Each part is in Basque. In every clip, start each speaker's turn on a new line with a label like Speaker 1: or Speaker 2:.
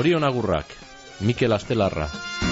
Speaker 1: Zorion agurrak, Mikel Astelarra.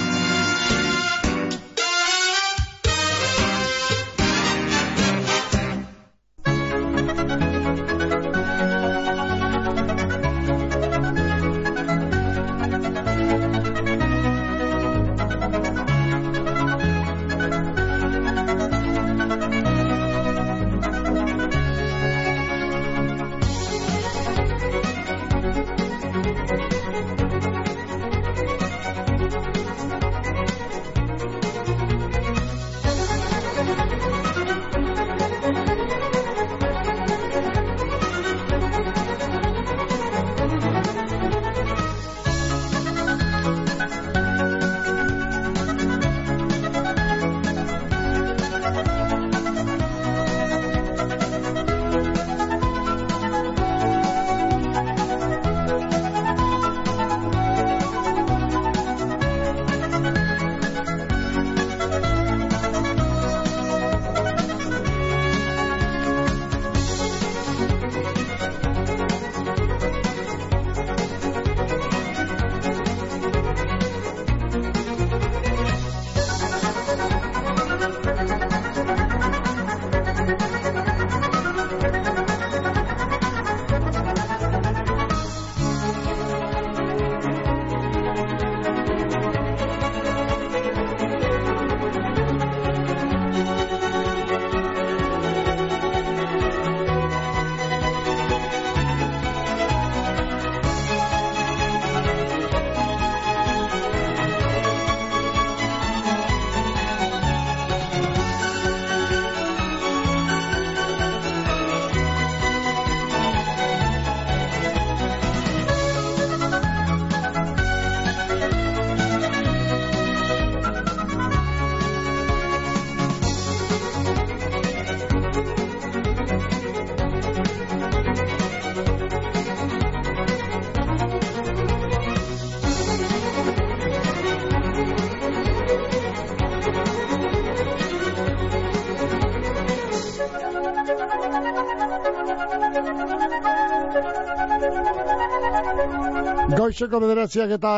Speaker 2: Goizeko bederatziak eta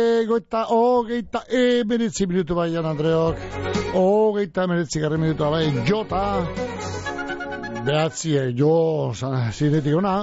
Speaker 2: hogeita emeritzi minutu bai, Jan Andreok. Hogeita emeritzi garri minutu bai, jota. Behatzie, jo, zinetik ona.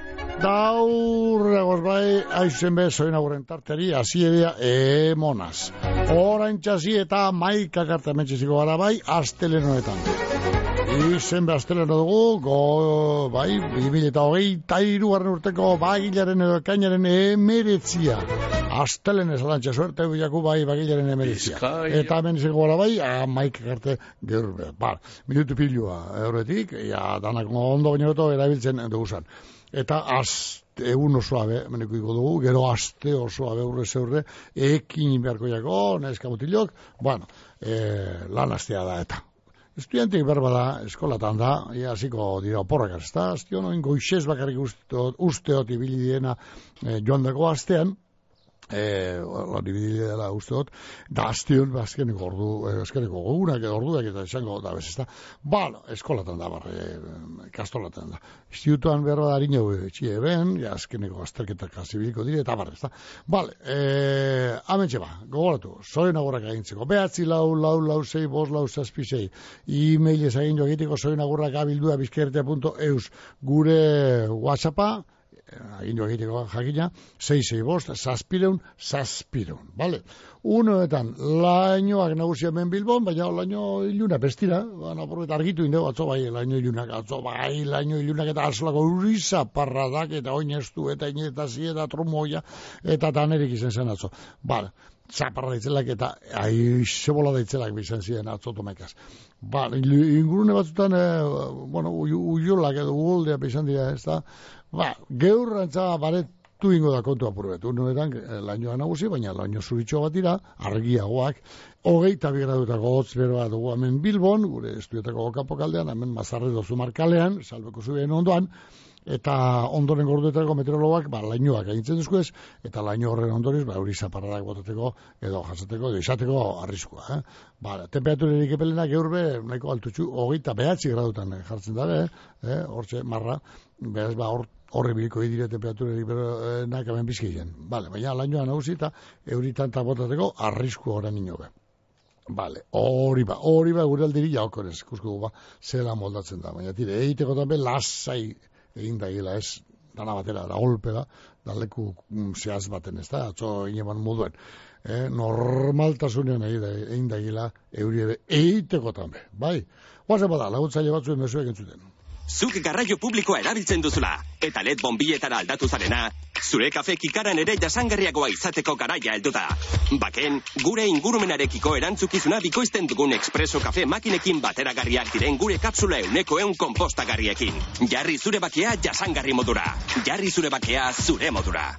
Speaker 2: Daurregoz bai, aizen bezoin aurren tarteri, aziedea emonaz. Horain txasi eta maika karta mentxiziko gara bai, astelenoetan. Izen behazteleno dugu, bai, 2023 urteko bagilaren edo ekainaren emeretzia. Astelen esalantxa suerte bilaku bai bagilaren emeretzia. Eta hemen izango gara bai, maik karte geur, minutu pilua horretik, danak ondo baino beto erabiltzen duguzan. Eta egun osoa meneko dugu, gero aste osoa urre zeurre, ekin beharko jako, neska mutilok, lan astea da eta. Estudiantik berba da, eskolatan da, hasiko dira oporrak azta, aztion goizez bakarrik usteot ibili diena joan dago astean, dela usteot, da aztion, azkeneko gogunak edo orduak eta izango da bez, ezta? Eskolatan da, kastolatan da. Institutuan berba da harina txie ben, azkeneko azterketak azibiliko dire, eta ezta? Amentxe gogoratu, zoren agurrak agintzeko, 94466 e-mailez agin jo egiteko zoren agurrak abildua bizkertea.eus gure WhatsAppa, egin jo egiteko jakina, 665 bale? Unoetan, lainoak nagusia hemen Bilbon, baina laino iluna bestira, argitu indego, atzo bai laino ilunak eta asolako uriza parradak eta oinestu eta inetazi eta trumoia eta tanerik izen zen atzo. Zaparra daitzelak eta zebola daitzelak bizan ziren atzo tomekaz. Ingurune batzutan, uiolak edo ugoldea bizan dira, ez da, geurrantza baretu ingo da kontu apurbetu. Unoetan, lainoa nagusi, baina laino zuritxo bat dira, argiagoak, 22 gradutako hotz beroa dugu hemen Bilbon, gure estudiotako okapokaldean, hemen Mazarredo Zumarkalean, salbeko zubien ondoan, eta ondoren orduetako meteorologoak lainoak egintzen duzkuez, eta laino horren ondorioz euri zaparradak botateko edo jasateko edo izateko arriskua. Temperaturerik epelenak eurbe nahiko altutxu 29 gradutan jartzen dabe, hortxe marra, beraz horre biliko idire temperaturerik berenak hemen bizkien. Baina lainoa nagusi eta euritan botateko arrisku horren inobe. Hori gure aldiri jaukorez, ikusko zela moldatzen da, baina tire, egiteko tambe lasai egin da gila, ez dana batera, da golpe da leku zehaz baten, ez da, atzo ineban moduen. Normaltasunean egin da gila, euri ere egiteko tambe, bai? Guazen bada, laguntzaile batzuen mezuek entzuten.
Speaker 3: Zuk garraio publikoa erabiltzen duzula, eta LED bonbietara aldatu zarena, zure kafe kikaran ere jasangarriagoa izateko garaia heldu da. Baken, gure ingurumenarekiko erantzukizuna bikoizten dugun Expreso kafe makinekin bateragarriak diren gure kapsula 100% konpostagarriekin. Jarri zure bakea jasangarri modura. Jarri zure bakea zure modura.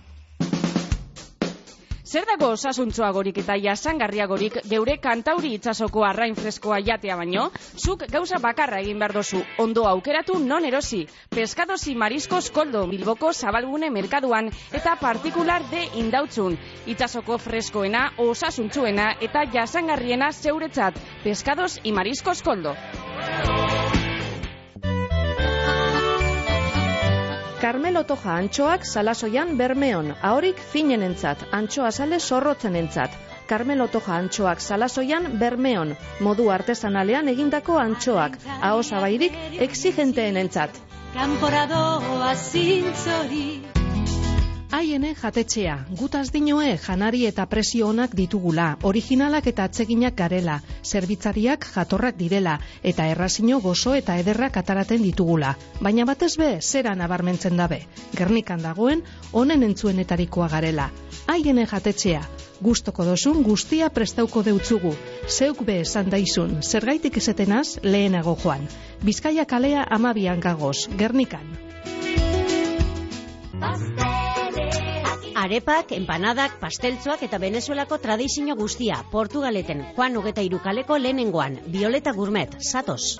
Speaker 4: Zer dago osasuntsuagorik eta jasangarriagorik geure kantauri itsasoko arrain freskoa jatea baino? Zuk gauza bakarra egin behar dozu, ondo aukeratu non erosi. Pescados y Mariscos Koldo, Bilboko Zabalgune merkaduan eta partikular de Indautzun. Itsasoko freskoena, osasuntsuena eta jasangarriena zeuretzat. Pescados y Mariscos Koldo.
Speaker 5: Carmelo Toja antxoak Salasoian Bermeon, ahorik finenentzat, antxoa sale zorrotzenentzat. Carmelo Toja antxoak Salasoian Bermeon, modu artesanalean egindako antxoak, aho zabairik exigenteenentzat.
Speaker 6: Kanporadoa zintzori.
Speaker 5: Haiene jatetxea, gutaz dinoe janari eta presio onak ditugula, originalak eta atseginak garela, zerbitzariak jatorrak direla, eta errazino gozo eta ederrak ataraten ditugula. Baina batez be, zera nabarmentzen dabe. Gernikan dagoen, honen entzuenetarikoa garela. Haiene jatetxea, gustoko dozun guztia prestauko deutzugu. Zeuk be esan daizun, zergaitik ezetenaz lehenago joan. Bizkaia kalea 12an gagoz, Gernikan.
Speaker 6: Arepak, empanadak, pasteltzoak eta Venezuelako tradizio guztia. Portugaleten, Juan 23 kaleko lehenengoan. Violeta Gourmet, zatoz.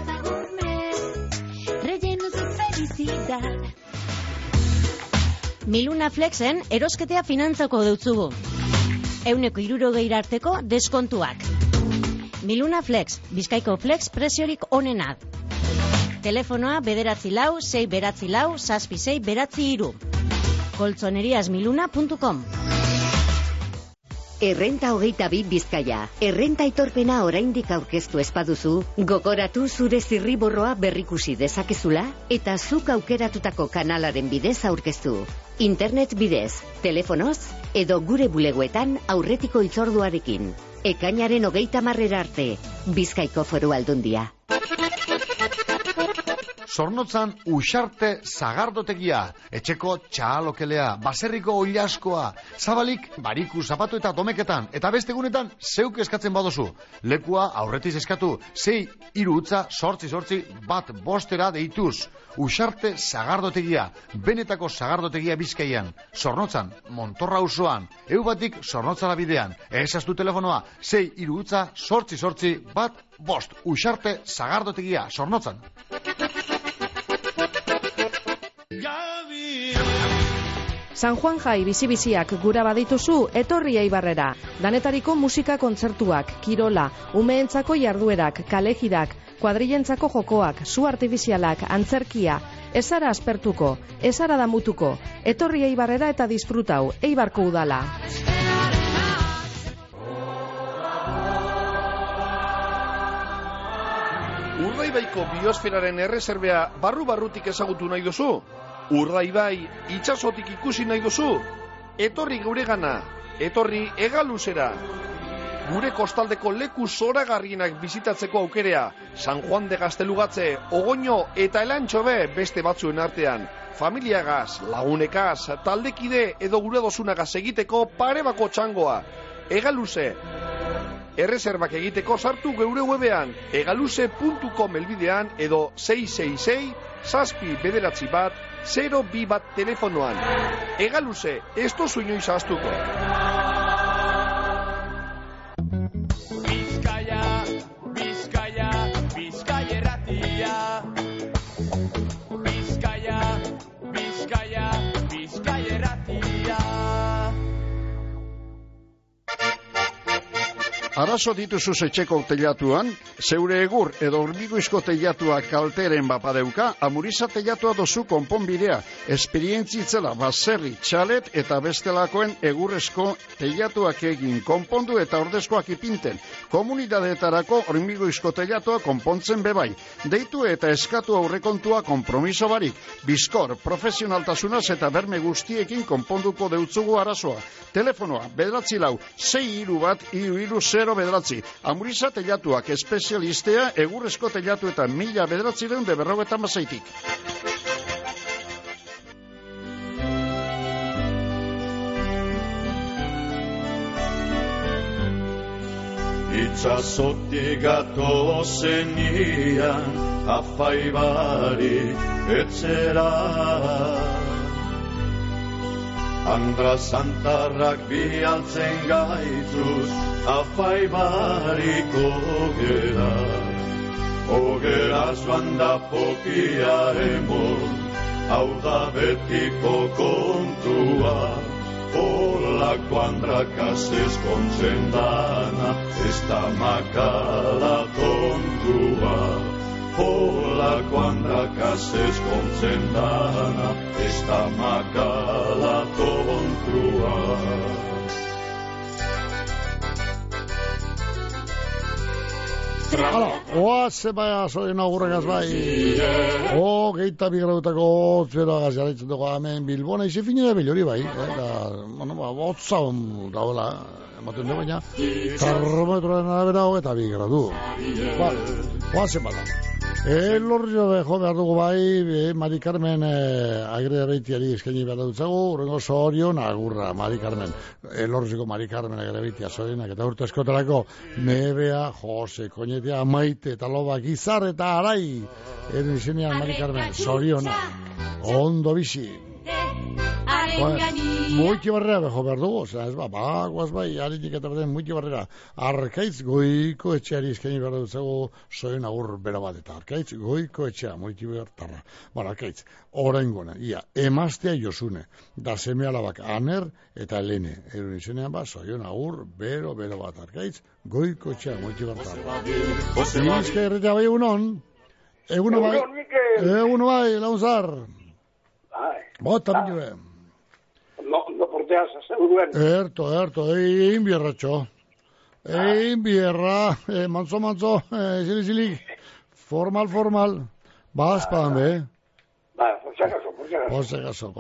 Speaker 6: Miluna Flexen erosketea finantzako deutzugu. 160 arteko deskontuak. Miluna Flex, Bizkaiko Flex preziorik onenak. Telefonoa 946 koltzoneriasmiluna.com.
Speaker 7: Errenta 22 Bizkaia. Errenta aitorpena oraindik aurkeztu espaduzu, gogoratu zure zirriborroa berrikusi dezakezula eta zuk aukeratutako kanalaren bidez aurkeztu. Internet bidez, telefonoz edo gure bulegoetan aurretiko hitzorduarekin. Ekainaren 30 arte, Bizkaiko Foru Aldundia.
Speaker 2: Zornotzan Uxarte Zagardotegia, etxeko txalokelea, baserriko oilaskoa, zabalik, bariku, zapatu eta domeketan, eta beste egunetan zeuk eskatzen badozu. Lekua aurretiz eskatu, 6-8-8-8-1 deituz. Uxarte Zagardotegia, benetako Zagardotegia Bizkaian, Zornotzan, Montorra auzoan, eubatik Zornotzara bidean, ezaztu telefonoa, 6-8-8-8-1 Uxarte Zagardotegia, Zornotzan.
Speaker 5: San Juan Jai bizi-biziak gura badituzu, etorri Eibarrera. Danetariko musika kontzertuak, kirola, umeentzako jarduerak, kalejirak, kuadrillentzako jokoak, su artifizialak, antzerkia, ezara aspertuko, ezara damutuko. Etorri Eibarrera eta disfrutau, Eibarko udala.
Speaker 8: Urdaibaiko biosferaren erreserbea barru-barrutik ezagutu nahi duzu? Urdaibai itsasotik ikusi nahi duzu? Etorri guregana, etorri Hegaluzera. Gure kostaldeko leku zoragarrienak bizitatzeko aukerea, San Juan de Gaztelugatze, Ogoño eta Elantxobe beste batzuen artean. Familiagaz, lagunekaz, taldekide edo gure dosunagaz egiteko parebako txangoa. Hegaluze. Erreserbak egiteko sartu geure webean, hegaluze.com elbidean edo 666-791-02 telefonoan. Hegaluze, ez tozu inoiz ahaztuko.
Speaker 9: Bizkaia erratia. Bizkaia Arazo dituzu etxeko teilatuan, zeure egur edo hormigoizko teilatua kalteren bapadeuka, Amuriza teilatua dozu konponbidea. Esperientzitzela baserri, txalet eta bestelakoen egurrezko teilatuak egin konpondu eta ordezkoak ipinten. Komunidadeetarako hormigoizko teilatua konpontzen bebai. Deitu eta eskatu aurrekontua konpromiso barik. Bizkor, profesionaltasunaz eta berme guztiekin konponduko deutzugu arazoa. Telefonoa, 934-631-330. Amuriza teilatuak espezialistea egurrezko teilatuetan 1956-tik.
Speaker 10: Itxasotik gatozenian afaibari etxera, Andra Santarrak bialtzen gaituz afaibariko gera. Ogera joan da pokia emon, hau da betiko kontua. Olako andrakaz ezkontzen dana, ez da makala tontua. Olako andrakaz ezkontzen dana, ez da makala tontua.
Speaker 2: Hala, oaze baina zoien augurrekaz bai. Geita bigradutako otzeroagaz jarraitzen dugu hemen Bilbona izi finera bilori bai. Otza daoela, ematen dugu baina, termometroen arabera eta bigradu. Oaze baina. Elorrio jo behar dugu bai, Mari Carmen agregabeitiari eskaini behar dutzagu, urrengo zorion agurra, Mari Carmen. Elorrioko Mari Carmen agregabeitia zorienak, eta urte eskotarako Nebea, Jose, Koñetia, Maite, eta Lobak, Izar eta Arai. Eren izenean Mari Carmen, zoriona, ondo bizi. Muiki barrera beho behar dugu, ez bagoaz bai, haritik eta beren muiki barrera. Arkaitz goiko etxeari eskaini behar dutzagu zoen agur bera bat, eta Arkaitz goiko etxea, muiki bertarra. Arkaitz, oraingona, ia, emaztea Josune, da seme alabak Aner eta Helene. Erun izenean zoen agur bero bat, Arkaitz goiko etxea, muiki bertarra. Izke erretea bai egunon? Eguno bai, launzar. Bota binue.
Speaker 11: No porteaz, seguruen.
Speaker 2: Erto, egin bierratxo. Egin bierra, manzo, zilik, formal. Bazpadan be.
Speaker 11: Por si acaso.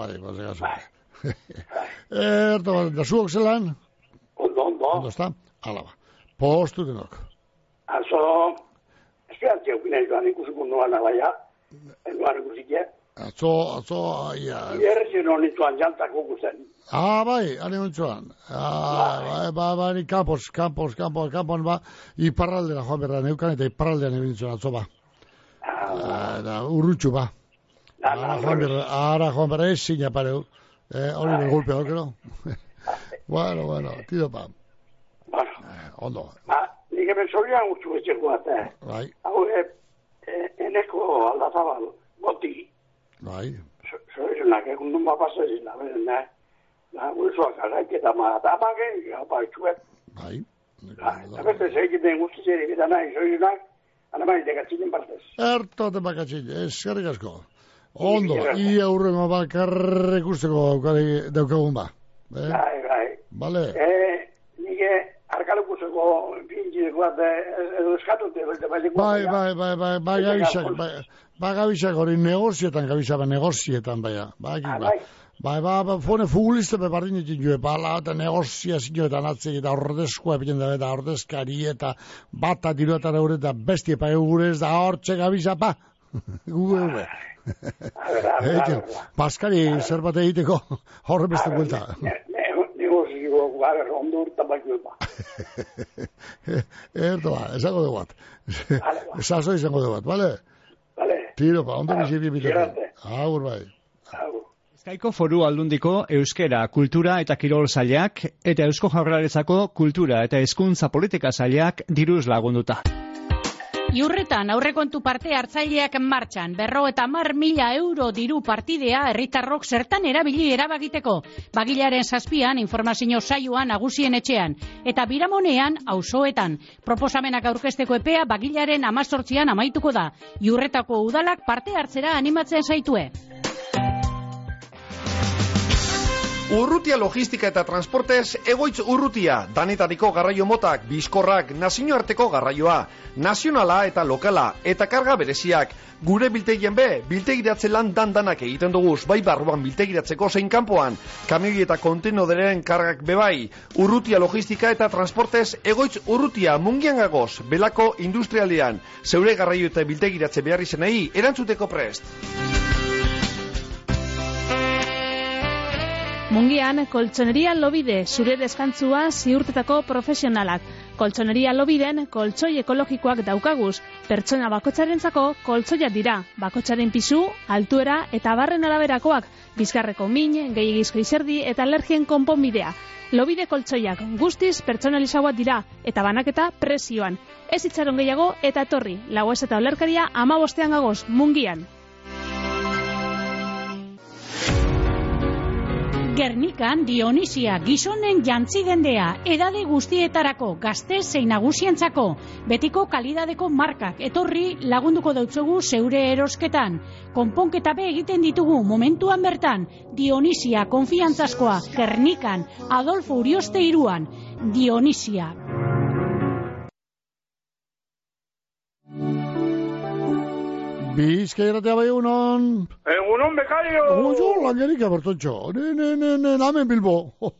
Speaker 2: Erto, da zuok zelan?
Speaker 11: Ondo.
Speaker 2: Está? Hala ba. Postu denok.
Speaker 11: Atzo, espiantzia ukinen joan ikusiko noan alaia. Noan ikusikia.
Speaker 2: Atzo, ia.
Speaker 11: Ierrezen honituan jantako guzen.
Speaker 2: Bai, hane hontzuan. Bai, kampon, iparraldera joan berra neukan, eta iparraldean egin zuen atzo ba. Urrutxu ba. Ara joan berra ez zina pareu. Hori del golpe, horkero. Bueno, tido pa. Ondo.
Speaker 11: Nik hemen zorian gutxu etxeko bat,
Speaker 2: Bai.
Speaker 11: Hau, eneko aldatabal, goti.
Speaker 2: Bai.
Speaker 11: Zorizunak egun duma pasazin, beren, gulzoak araiketa maatamak, haupa etxuet.
Speaker 2: Bai.
Speaker 11: Eta beste zegiten guztitzeri bita nahi, zorizunak, anamai dekatzinen partez.
Speaker 2: Erto tepakatzin, eskerrik asko. Ondo, ia urrengo bakarrek usteko daukagun ba.
Speaker 11: Bai.
Speaker 2: Bale.
Speaker 11: Nike arkalukuzeko pintzideko bat edo eskatute.
Speaker 2: Bai, gabizak hori negozietan baia. Bai, fone futbolista bebardin ditin joe, bala eta negozia zinioetan atzek eta ordezkoa epiten da, eta ordezkari eta bata diruetan eure eta bestie pa egurez da hortxe gabizak ba. Gure. Paskari zer bat egiteko horre beste buelta.
Speaker 11: Negozio ondo urta baiko ba.
Speaker 2: Erto ba, esango dugu bat. Esazo izango dugu bat, bale? Tiro pa, ondo bizi bibiteko. Agur bai.
Speaker 12: Bizkaiko Foru Aldundiko Euskera, Kultura eta Kirol Sailak eta Eusko Jaurlaritzako Kultura eta Hezkuntza Politika Sailak diruz lagunduta.
Speaker 13: Iurretan aurrekontu parte hartzaileak martxan, 50.000 euro diru partidea herritarrok zertan erabili erabakiteko. Bagilaren 7an informazio saioan nagusien etxean, eta biramonean auzoetan. Proposamenak aurkezteko epea Bagilaren 18an amaituko da. Iurretako udalak parte hartzera animatzen zaitue.
Speaker 8: Urrutia logistika eta transportez, Egoitz Urrutia, danetariko garraio motak, bizkorrak, nazioarteko garraioa, nazionala eta lokala, eta karga bereziak. Gure biltegien biltegiratze lan danak egiten duguz, bai barruan biltegiratzeko zein kanpoan, kamioi eta kontenoderen kargak bebai. Urrutia logistika eta transportez, Egoitz Urrutia, Mungian gagoz, Belako industrialean, zeure garraio eta biltegiratze behar izenei, erantzuteko prest.
Speaker 14: Mungian, Koltsoneria Lobide, zure deskantzua ziurtetako profesionalak. Koltsoneria Lobiden, koltsoi ekologikoak daukaguz. Pertsona bakotxarentzako koltsoiak dira. Bakotxaren pisu, altuera eta barren araberakoak. Bizkarreko min, gehiagizko izerdi eta alergien konponbidea. Lobide koltsoiak guztiz pertsonalizauak dira eta banaketa prezioan. Ez itxaron gehiago eta etorri. Lagoez eta olerkaria 15 gagoz, Mungian.
Speaker 13: Gernikan Dionisia, gizonen jantzi dendea, edade guztietarako, gazte zein nagusientzako, betiko kalidadeko markak, etorri lagunduko dautzugu zeure erosketan. Konponketa be egiten ditugu momentuan bertan, Dionisia, konfiantzazkoa, Gernikan, Adolfo Urioste 3an, Dionisia.
Speaker 2: Bizkaia irratia bai egunon.
Speaker 15: Egunon, bekario.
Speaker 2: Ojo, langerik abertontxo. Namen Bilbo.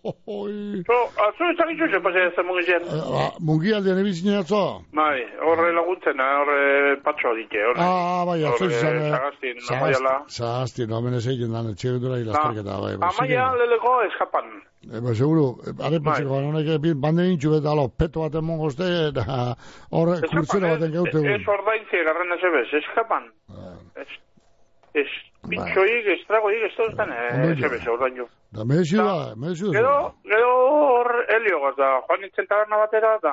Speaker 15: Atzo ezagitzu pase ez Mungian.
Speaker 2: Mungialdean ebizinen atzo?
Speaker 15: Bai, horre laguntzen, horre patxo dike.
Speaker 2: Bai, atzo izan.
Speaker 15: Zagastin, amaiala.
Speaker 2: Zagastin, omen ez egin lan, etxegendura hilastarketa.
Speaker 15: Amaia leleko eskapan.
Speaker 2: Seguro, arepatzeko honek banden intxu beta peto baten mongozte, eta horre kurtzera baten gaute.
Speaker 15: Ez ordaintze garrana zebez, eskapan. Ez pintxoik, ez tragoik, ez dauztan, zebez, ordaindu.
Speaker 2: Da, mehezu da.
Speaker 15: Gero hor heliogaz da, joan nintzen taberna batera, da.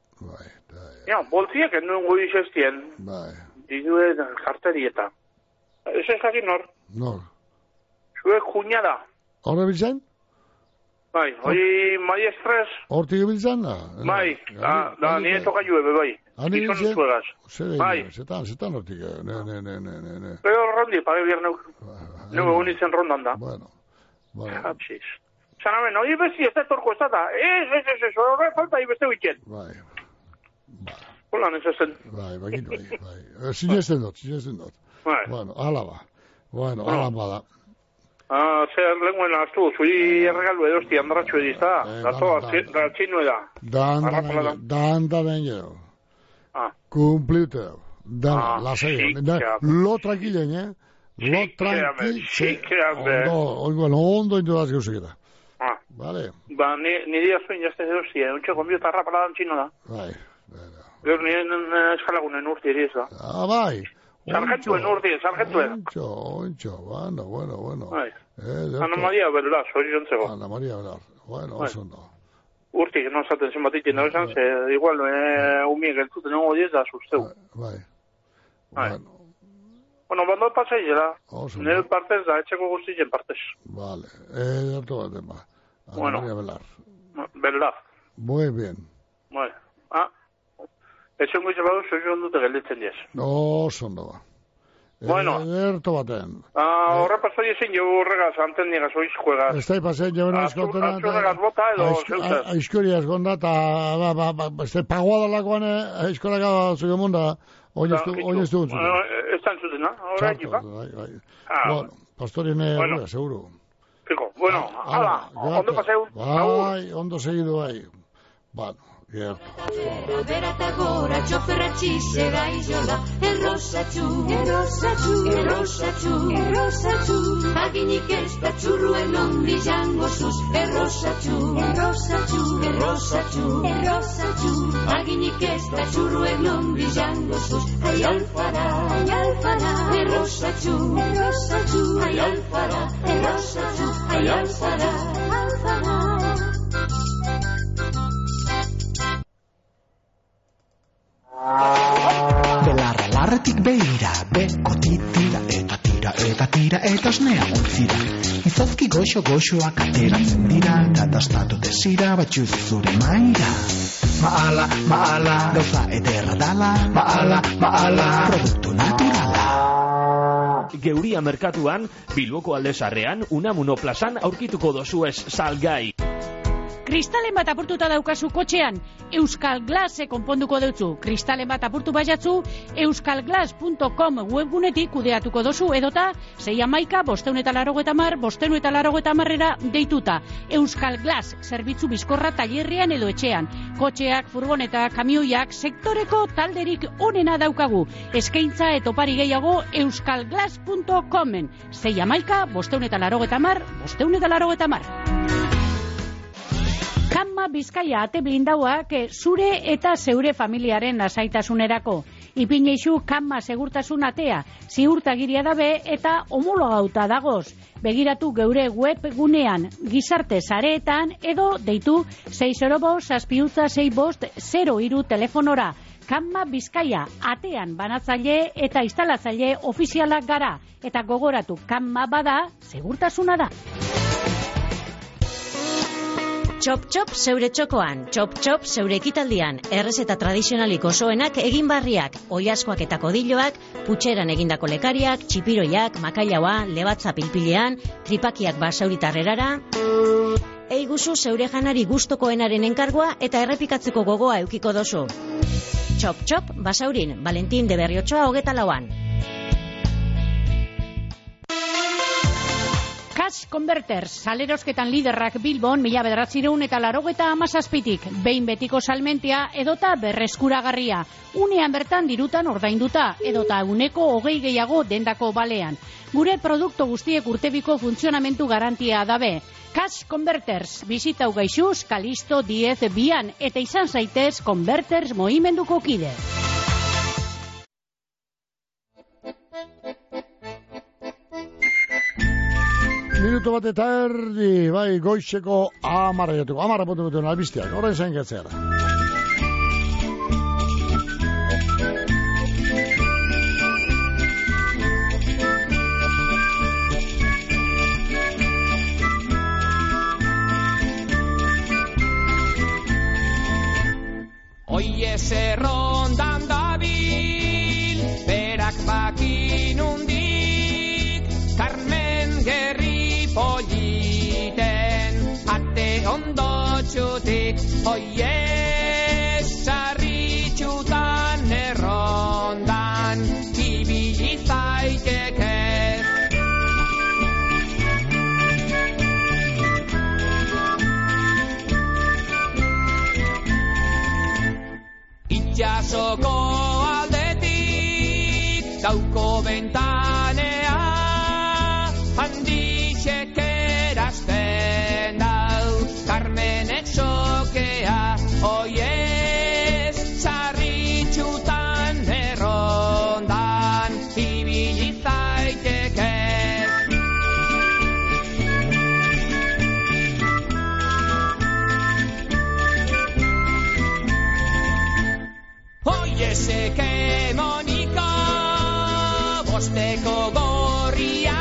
Speaker 15: Ja, boltziak enduen gui izestien. Didue karterieta. Ez jakin nor.
Speaker 2: Nor.
Speaker 15: Zuek juña da.
Speaker 2: Horre biltzen?
Speaker 15: Bai, hori maiestres.
Speaker 2: Hortik ebiltzen da?
Speaker 15: Bai, da, nire toka juebe, bai. Gizon zuegaz. Bai.
Speaker 2: Zetan hortik, ne.
Speaker 15: Pero rondi, pare bierneuk. Nugu unitzen rondan da.
Speaker 2: Bueno.
Speaker 15: Hapsiz. Zanamen, hori besti ez da torko ez da. Ez, horre falta ibeste huitzen.
Speaker 2: Bai.
Speaker 15: Hola, nesezen.
Speaker 2: Bai, sinesten dut.
Speaker 15: Bai.
Speaker 2: Bueno, ala ba. Ala ba da.
Speaker 15: Zer lenguen astu, zuri erregalu edosti andratxu edizta, dato, ratxinu eda.
Speaker 2: Dan ben gero. Kumpliuteo. Dan, lasai. Lo tranquilen, Lo tranquilen. Ondo indudaz gauzeketa. Vale.
Speaker 15: Ba, niri azuen jazte edosti, untxe konbiotarra paladan txino da.
Speaker 2: Bai.
Speaker 15: Gero nire eskalagunen urti eri ez da.
Speaker 2: Bai.
Speaker 15: Sargentuen urti, sargentuen.
Speaker 2: Ontxo, bueno.
Speaker 15: Bai. Ana Maria Belar, hori jontzeko.
Speaker 2: Ana Maria Belar, bueno, oso no.
Speaker 15: Urtik, no zaten zenbatitzen da esan, igual, umie geltuten nengo diez da susteu.
Speaker 2: Bai.
Speaker 15: Bueno, bando pasaizela. Nire partez da, etxeko guztien partez.
Speaker 2: Vale, hartu bat ema. Ana Maria Belar.
Speaker 15: Belar.
Speaker 2: Muy bien.
Speaker 15: Bai. Etxengo izan badu, soizun dute gelditzen diez.
Speaker 2: Oso ondo ba.
Speaker 15: Bueno.
Speaker 2: Erto baten.
Speaker 15: Horre pasoi ezin jo horregaz, anten nigaz, oiz juegaz.
Speaker 2: Ez da ipasen, jo bena eskotena.
Speaker 15: Atxurregaz bota edo, zeutaz.
Speaker 2: Aizkori azkonda, eta paguadalakoan aizkoraka zuke munda, oineztu duntzu.
Speaker 15: Ez da entzuten, horre ekipa.
Speaker 2: Bueno, pastorien horrega, seguro.
Speaker 15: Fijo, bueno, hala, ondo paseu.
Speaker 2: Bai, ondo segidu bai. Bueno.
Speaker 16: Rodera eta gora txoferra txizera izola Errosatxu Aginik ez da txurruen ondi jango zuz Errosatxu Aginik ez da txurruen ondi jango zuz Ai alfara Errosatxu Ai alfara Ai alfara
Speaker 17: Atik behira, bekotitira eta tira eta osnea ontzira. Izozki goxoak ateratzen dira, eta dastatu desira batxuz zure maira. Maala, gauza ederra dala, maala, produktu naturala.
Speaker 18: Geuria merkatuan, Bilboko Aldezarrean, Unamuno plazan aurkituko dozuez salgai.
Speaker 13: Kristalen bat apurtuta daukazu kotxean, Euskal Glase konponduko deutzu. Kristalen bat apurtu baiatzu, euskalglas.com webgunetik kudeatuko dozu edota 611-580-580 580-580 deituta. Euskal Glas, zerbitzu bizkorra tailerrean edo etxean. Kotxeak, furgoneta, kamioiak, sektoreko talderik onena daukagu. Eskaintza etopari gehiago euskalglas.comen. 611-580-580 580. Kanma Bizkaia ate blindauak zure eta zeure familiaren lasaitasunerako. Ipineixu Kanma segurtasun atea, ziurtagiria dabe eta homologauta dagoz. Begiratu geure webgunean, gizarte sareetan edo deitu 605-665-03 telefonora. Kanma Bizkaia atean banatzaile eta instalatzaile ofizialak gara. Eta gogoratu, Kanma bada, segurtasuna da.
Speaker 6: Txop zeure txokoan, txop zeure ekitaldian, errezeta tradizionalik osoenak egin barriak, oiazkoak eta kodilloak, putxeran egindako lekariak, txipiroiak, makailaua, lebatza pilpilean, tripakiak basauritarrerara. Eiguzu zeure janari gustokoenaren enkargoa eta errepikatzeko gogoa eukiko dozu. Txop, basaurin, Valentin de Berriotxoa 24an.
Speaker 13: Cash Converters, salerosketan liderrak Bilbon 1987tik, behin betiko salmentia edota berreskuragarria. Unean bertan dirutan ordainduta, edota uneko 20 gehiago dendako balean. Gure produktu guztiek urtebiko funtzionamentu garantia dabe. Cash Converters, bizitau gaixuz, Kalisto 10-2an, eta izan zaitez Converters mohimenduko kide.
Speaker 2: Minutu bat eta erdi, bai, goizeko 10 puntu albisteak, horrein zain getzera.
Speaker 19: Oie zerrondan dabil, berak bakin undik, Carmen Gerri politen, ate ondotxutik, oie sarritxutan errondan, ibili zaiteke. Itxasoko aldetik, dauko bentanea, handixek erazten dau, Carmenek sokea, oiez, sarritxutan errondan, ibili zaiteke. Oiezeke Monika, bosteko gorria,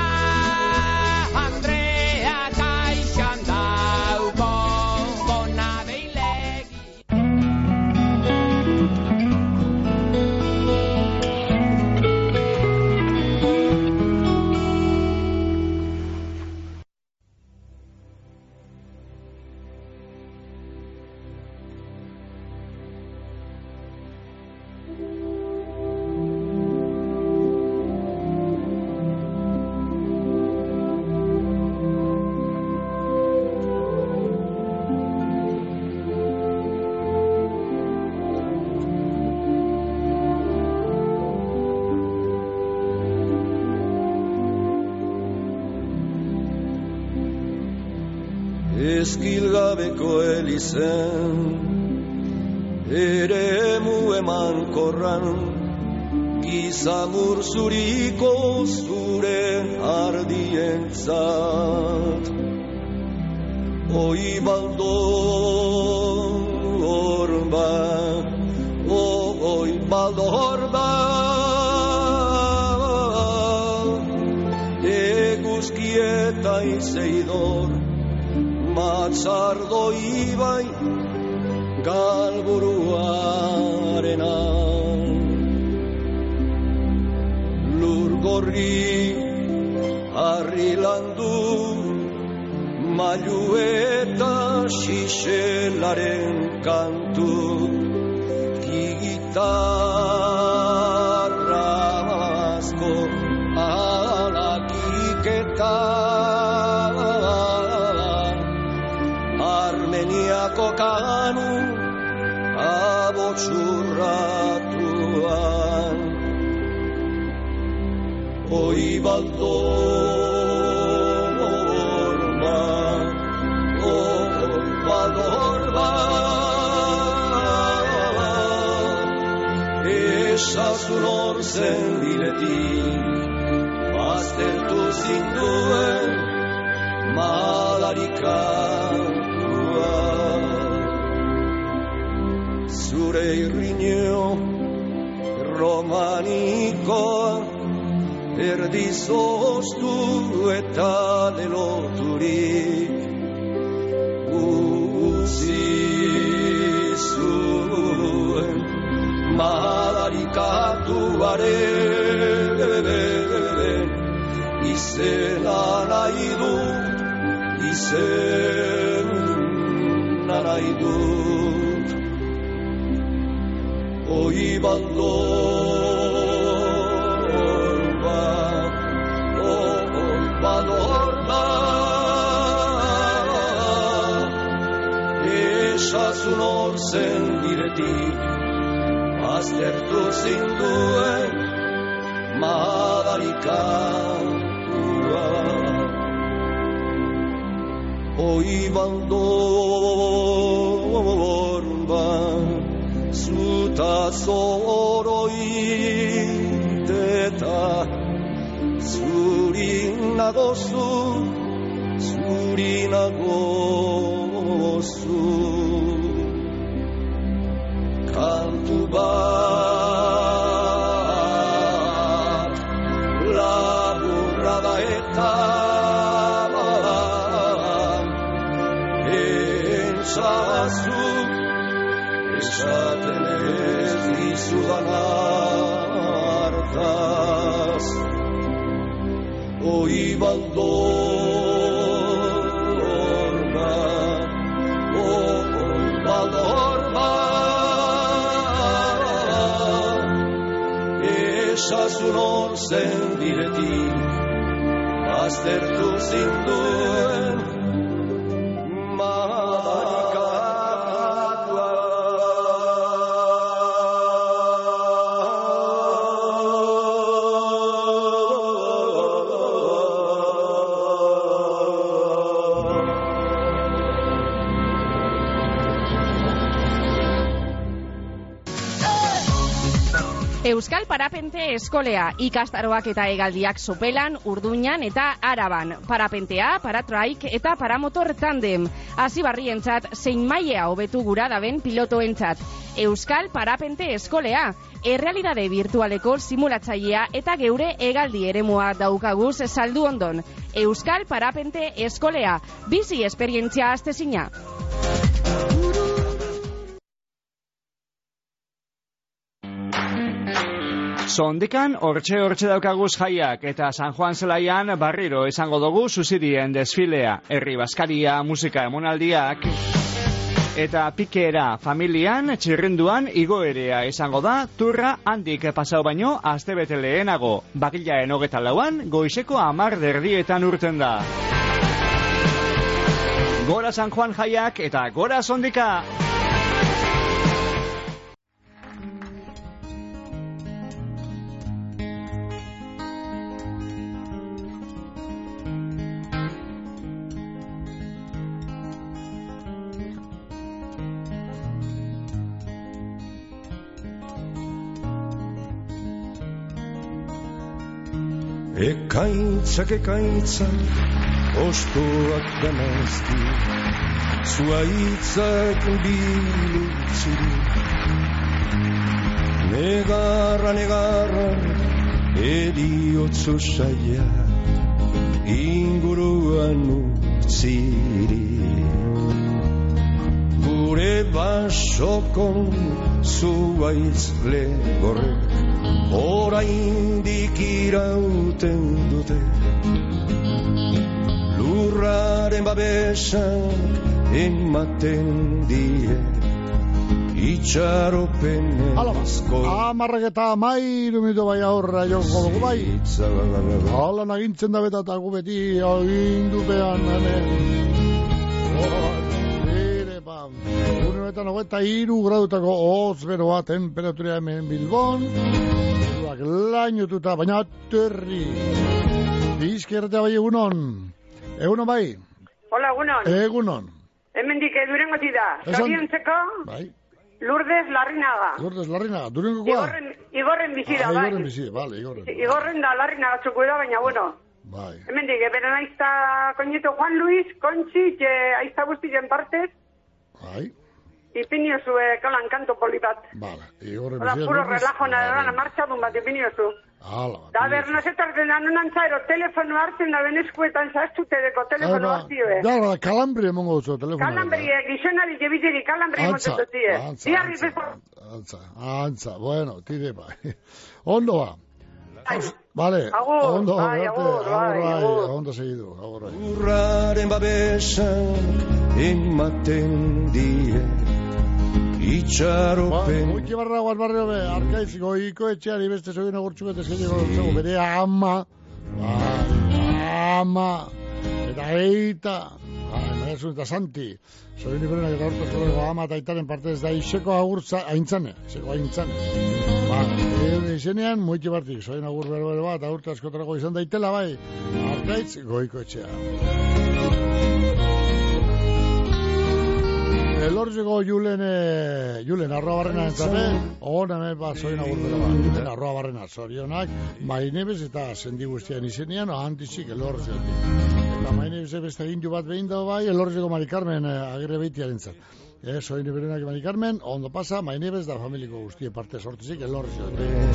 Speaker 20: Ezkilgabeko elizen, ere emu eman korran, gizamur zuriko zure ardientzat. Oi baldo horba, oi baldo horba, Batzardo ibai galburuarena Lur gorri harri landu mailu eta xixelaren kantu gitarra asko alakiketa Armeniako kanu abotxurratuan Oi baldorba Oi baldorba Esasun hor zen biletik Baztertu zinduen malarikatua Zure irriño romanikoa Erdizoztu eta deloturik Utzi zuen malarikatuaren Izena nahi dut, izena nahi dut Oi baldorba, oi baldorba Esasun hor zen biretik Aztertu zinduen madarikatua Oi baldorba Zuta zoroit eta zuri nagozu Kantu bat laburra da eta entzazu esaten ez dizudan hartaz Oi baldorba, oi baldorba Esasun hor zen biretik Aztertu zinduen
Speaker 4: Euskal Parapente Eskolea, ikastaroak eta hegaldiak Sopelan, Urduñan eta Araban. Parapentea, paratraik eta paramotor tandem. Hasibarrientzat zein mailea hobetu gura daben pilotoentzat. Euskal Parapente Eskolea, errealidade virtualeko simulatzailea eta geure hegaldi eremua daukaguz saldu ondon. Euskal Parapente Eskolea, bizi esperientzia astezina.
Speaker 12: Sondikan hortxe daukaguz jaiak eta San Juan zelaian barriro izango dugu zuzirien desfilea, herri baskaria, musika emonaldiak eta pikera familian txirrinduan igoerea izango da turra handik pasau baino astebete lehenago, bakilaen 24an goizeko 10:00 urten da. Gora San Juan jaiak eta gora Sondika!
Speaker 20: Ekaitzak, ostoak damazki, zuaitzak bilutziri. Negarra, eriotzo saia, inguruan utziri. basokon zuaitz legorrek oraindik irauten dute lurraren babesak ematen die itxaropen asko
Speaker 2: amarrak eta amairu minutu bai aurra joko dugu bai hala nagintzen da beta eta gu beti agindupean Unetan 93 gradutako hotz beroa temperaturia hemen Bilbon lainotuta, baina aterri bizkerretea bai egunon bai?
Speaker 21: Hola,
Speaker 2: egunon
Speaker 21: hemendik Durangotik da zoriontzeko
Speaker 2: bai.
Speaker 21: Lourdes Larrinaga
Speaker 2: Durangokoa?
Speaker 21: Igorren bizi da, bai
Speaker 2: Igorren bizi, bale,
Speaker 21: Igorren da Larrinaga txuku da, baina bueno
Speaker 2: bai.
Speaker 21: Hemendik, beren aizta koñeto Juan Luis, Kontxi, aizta guztien partez
Speaker 2: bai
Speaker 21: Ipiniozu, kalan kanto polipat.
Speaker 2: Vale, Igorren
Speaker 21: bizi. Hola, puro relajo nada martxadun bat, ipiniozu. Da, bernozetarten anunantzaero, telefono hartzen da beneskuetan zaztutedeko telefono hartioe.
Speaker 2: Da, kalambri emongo duzu telefono.
Speaker 21: Kalambri, gizonari jebiteri kalambri emongo duzie.
Speaker 2: Antza, bueno, tire bai. Ondo ba. Vale, ondo, ondo segidu.
Speaker 20: Urraren babesak ematen die itxaropen
Speaker 2: Muiki barra guazbarrio be, Arkaiz goiko etxeari beste soin agurtxuko eta eskaitzeko bere ama eta eita Maiasun eta Santi soin ikorenak eta hortazko ama eta aitaren partez da iseko agurtza aintzane izenean muiki bartik soin agur bere bat agurta askotarako izan daitela bai Arkaiz goiko etxea Elortzeko Julen arroa barrena entzate, hona hemen soin agurbera bat, Julen arroa barrena zorionak, mainebez eta sendi guztian izenean, ahantitzik elortzetik. Eta mainebez beste gindu bat behin da bai, elortzeko Mari Carmen agirre behitiaren zat. Soin berenak Mari Carmen, ondo pasa, mainebez da familiko guztie parte sortitzik elortzetik.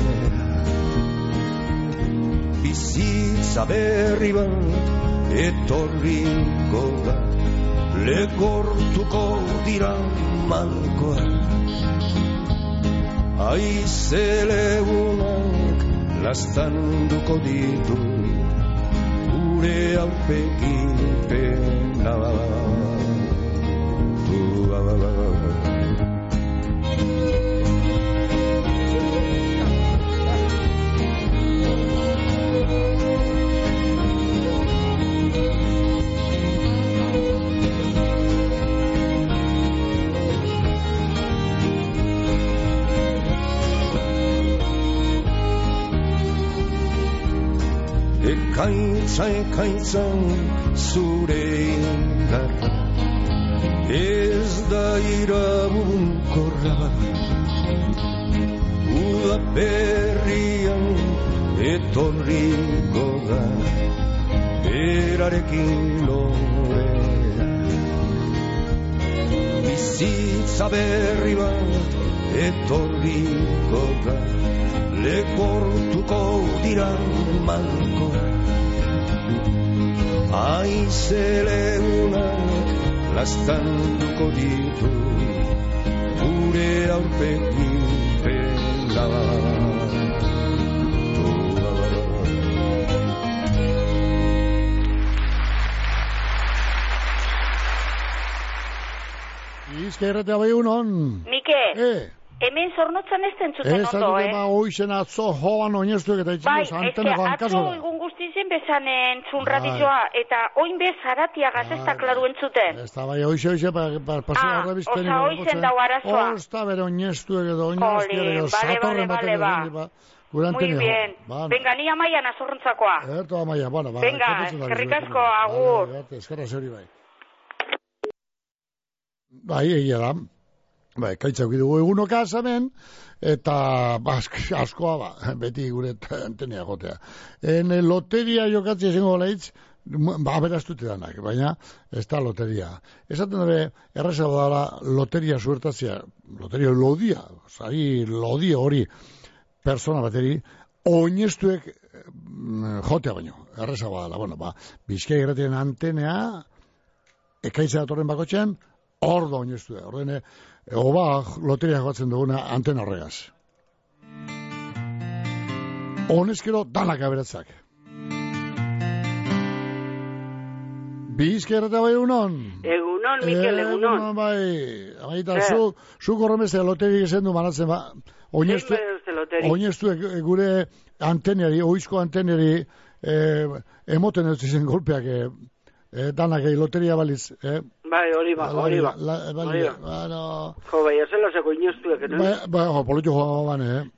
Speaker 20: Bizitza berri bat etorriko da legortuko dira malkoa aizelegunak lastanduko ditu gure aurpegipena Ekaitza zure indarra ez da iraunkorra uda berrian etorriko da berarekin lorea bizitza berri bat etorriko da lekortuko dira malkoa aizelegunak lastanduko ditu gure aurpegipena
Speaker 2: Izkerretea bai unon
Speaker 22: Mike Hemen zornotzan ez tentzuten ondo,
Speaker 2: Oixen atzo joan oinestuek eta itxinez anteneko hankazo.
Speaker 22: Atzo egun guztizien bezanen zunradizioa, eta oin bez zaratia gazesta klaru entzuten.
Speaker 2: Ez da bai, oixe, pasea horra bizteni.
Speaker 22: Osa oixen dau arazoa.
Speaker 2: Osta bere oinestuek edo oinestiak edo zatorren batek edo.
Speaker 22: Muy bien. Venga, ni amaian azorrontzakoa.
Speaker 2: Erto amaian, bueno, ba.
Speaker 22: Venga, eskerrikasko, agur.
Speaker 2: Eskerra zeuri bai. Bai, egia da. Bai, kaitzauk dugu egunoka azamen, eta askoa beti gure antenea gotea. Loteria jokatzea zengo leitz, aberaztute danak, baina ez da loteria. Esaten dure, errezago dara loteria suertatzea, loteria lodia, zari lodia hori persona bateri, oinestuek jotea baino, errezago dara. Bueno, Bizkaia Irratien antenea, ekaitza datorren bakotxean, Hor da oineztu da, ordene, oba loteria joatzen duguna antena horregaz. Honezkero danak aberatzak. Bizkerreta bai egunon?
Speaker 1: Egunon, Mikel, egunon.
Speaker 2: Bai, amaita, zu korremeztea loterik ezen du manatzen, ba, oineztu gure anteniari, oizko anteniari, emoten ez zen golpeak, danak loteria baliz,
Speaker 1: Bai, hori ba. Jo, bai, ezen laseko oineztuek, no?
Speaker 2: Bai, politxo joa bane,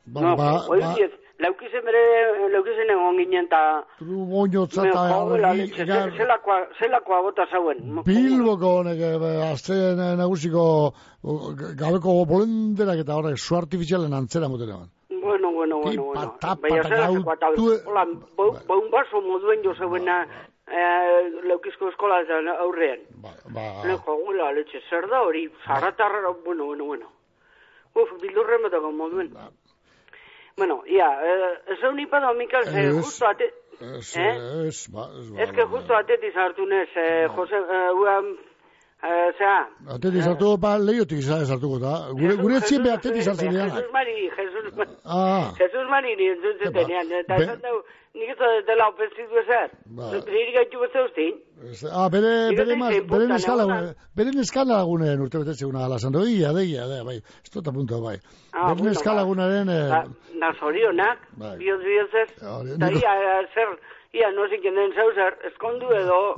Speaker 1: Laukizen egon ginen eta...
Speaker 2: Trumoñotza eta...
Speaker 1: Zelakoa bota zauen.
Speaker 2: Bilboko honek, azte nagusiko gabeko bolenderak eta horrek su artifizialen antzera moten egon.
Speaker 1: Bueno. Baina zelakoa eta baun baso moduen jo zeuena laukizko eskola eta aurrean. Leko gula, letxe, zer da hori, zaratarra, bueno. Bildurren betako moduen. Bueno, ez hau nipado, Mikel, justo ate... Es que justo atetiz hartunez, Jose,
Speaker 2: Atetiz hartu, lehiotik hartuko da. Gure etxien be atetiz hartzen dianak.
Speaker 1: Jesus Mari nintzen tenean, eta esan dugu, nik ez dela openzitu ezer. Nirik gaitu bezea ustin.
Speaker 2: Beren eskalagunen urte betetze guna alazan du, deia, bai, ez dut apuntu, bai. Beren eskalagunaren...
Speaker 1: Da zorionak, bihotz, eta ia noziken den zauzer, eskondu edo...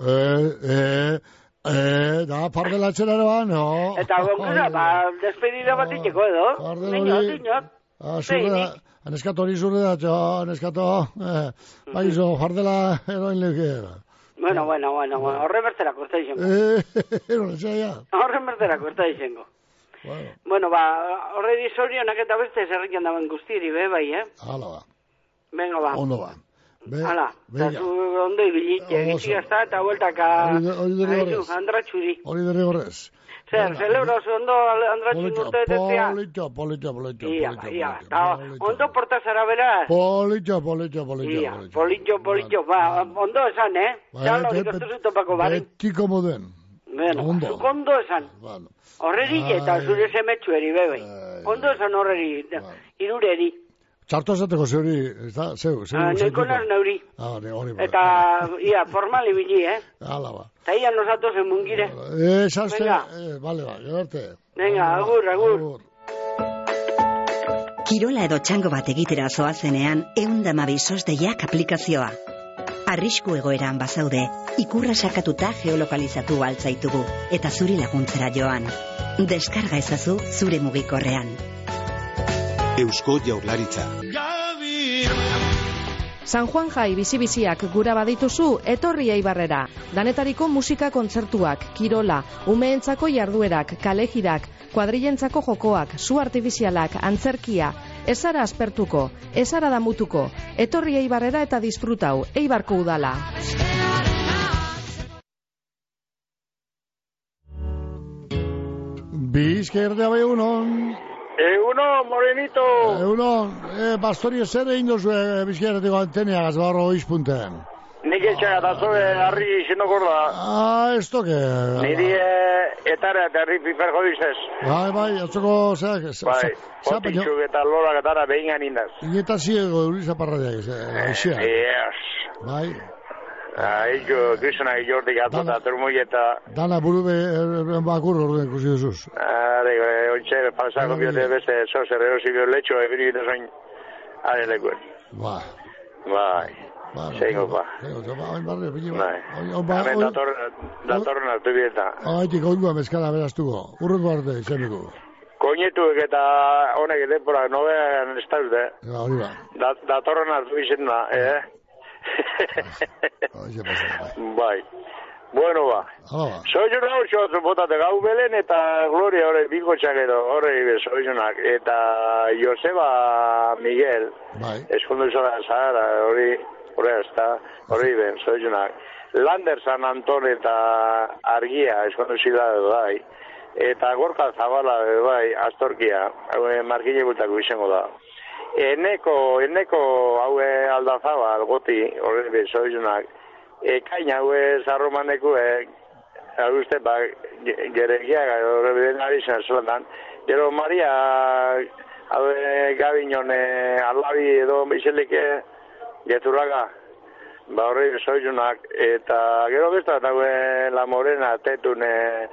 Speaker 2: Da, pardelatxera ere no.
Speaker 1: Eta gonkuza, despedida bat itxeko edo. Minot.
Speaker 2: Aneskato hori zurre da, aneskato, bai izo, fardela eroin leuke.
Speaker 1: Bueno, horre berterako ez da izango. Horre berterako ez da izango. Bueno, horre dizorionak eta beste zerrikan daben guztiri, bai,
Speaker 2: Hala ba.
Speaker 1: Venga, ba.
Speaker 2: Ondo ba.
Speaker 1: Hala, eta zu ondo ibilite, gitxigazta eta bueltaka andratxuri.
Speaker 2: Hori derrigorrez.
Speaker 1: Zer, celebro zu ondo andratxuri urte betetzea?
Speaker 2: Politxo.
Speaker 1: Eta ondo portazara beraz?
Speaker 2: Politxo.
Speaker 1: Ondo esan, Zala hori goztu topako baren.
Speaker 2: Betiko moden.
Speaker 1: Zuk ondo esan. Horrerik eta zure semetxueri, bebai. Ondo esan horreri, irureri.
Speaker 2: Txarto esateko zeuri, zeu.
Speaker 1: Neiko naz neuri. Eta, formal ibili,
Speaker 2: Hala ba.
Speaker 1: Eta ia nosatu zen mungire.
Speaker 2: Vale, gebarte.
Speaker 1: Venga, agur.
Speaker 3: Kirola edo txango bat egitera zoazenean, 112 SOS-deiak aplikazioa. Arrisku egoeran bazaude, ikurra sakatuta geolokalizatu altzaitugu, eta zuri laguntzera joan. Deskarga ezazu zure mugikorrean.
Speaker 23: Eusko Jaurlaritza.
Speaker 5: San Juan Jai bizi-biziak gura badituzu, etorri Eibarrera. Danetariko musika kontzertuak, kirola, umeentzako jarduerak, kalejirak, kuadrillentzako jokoak, su artifizialak, antzerkia, ezara aspertuko, ezara damutuko. Etorri Eibarrera eta disfrutau, Eibarko udala.
Speaker 2: Bizkerdea bai unon.
Speaker 1: Egunon, Morenito.
Speaker 2: Egunon, Pastori zer egin duzu bizkerretiko antenea gazbarro oizpunten.
Speaker 1: Nik etxea da zoe harri xenokorda.
Speaker 2: Ez toke.
Speaker 1: Niri etara eta harri piper jodizez.
Speaker 2: Bai, atzoko zeak.
Speaker 1: Bai, potitxuk eta lorak etara behingan indaz.
Speaker 2: Ineta ziego Urisa Parradiak, aixea. Bai.
Speaker 1: Ego, gizona jordik atota, turmui eta...
Speaker 2: Dana burube bakur orden kusi duzuz.
Speaker 1: Ointxe, falsako biote beste, zozer, erosibio letxo, ebiribita zoin, are lekuen. Bai. Zeingo, Hemen datorren hartu bieta.
Speaker 2: Haitik ondua mezkala beraztuko, urrengo arte, izaniko.
Speaker 1: Koinetuek eta honek edepora, nobean ez dauzde.
Speaker 2: Hori ba.
Speaker 1: Datorren hartu bizena, Bai. Bueno, ba. Soizunak hau botate gau belen eta Gloria horre bikotxak edo horre soizunak. Eta Joseba Miguel, eskundu izan zahara, horre ben soizunak. Lander San Anton eta Argia, eskundu izan bai. Eta Gorka Zabala, bai, Astorkia, markile bultako izango da. Eneko haue aldazaba, algoti, horre soizunak. Ekain haue zarromaneko,
Speaker 7: uste, geregiak, horrebiden ari zen zelandan. Gero Maria, hau gabinon, alabi edo izelike geturraga, horri soizunak, eta gero besta, eta La Morena, tetun,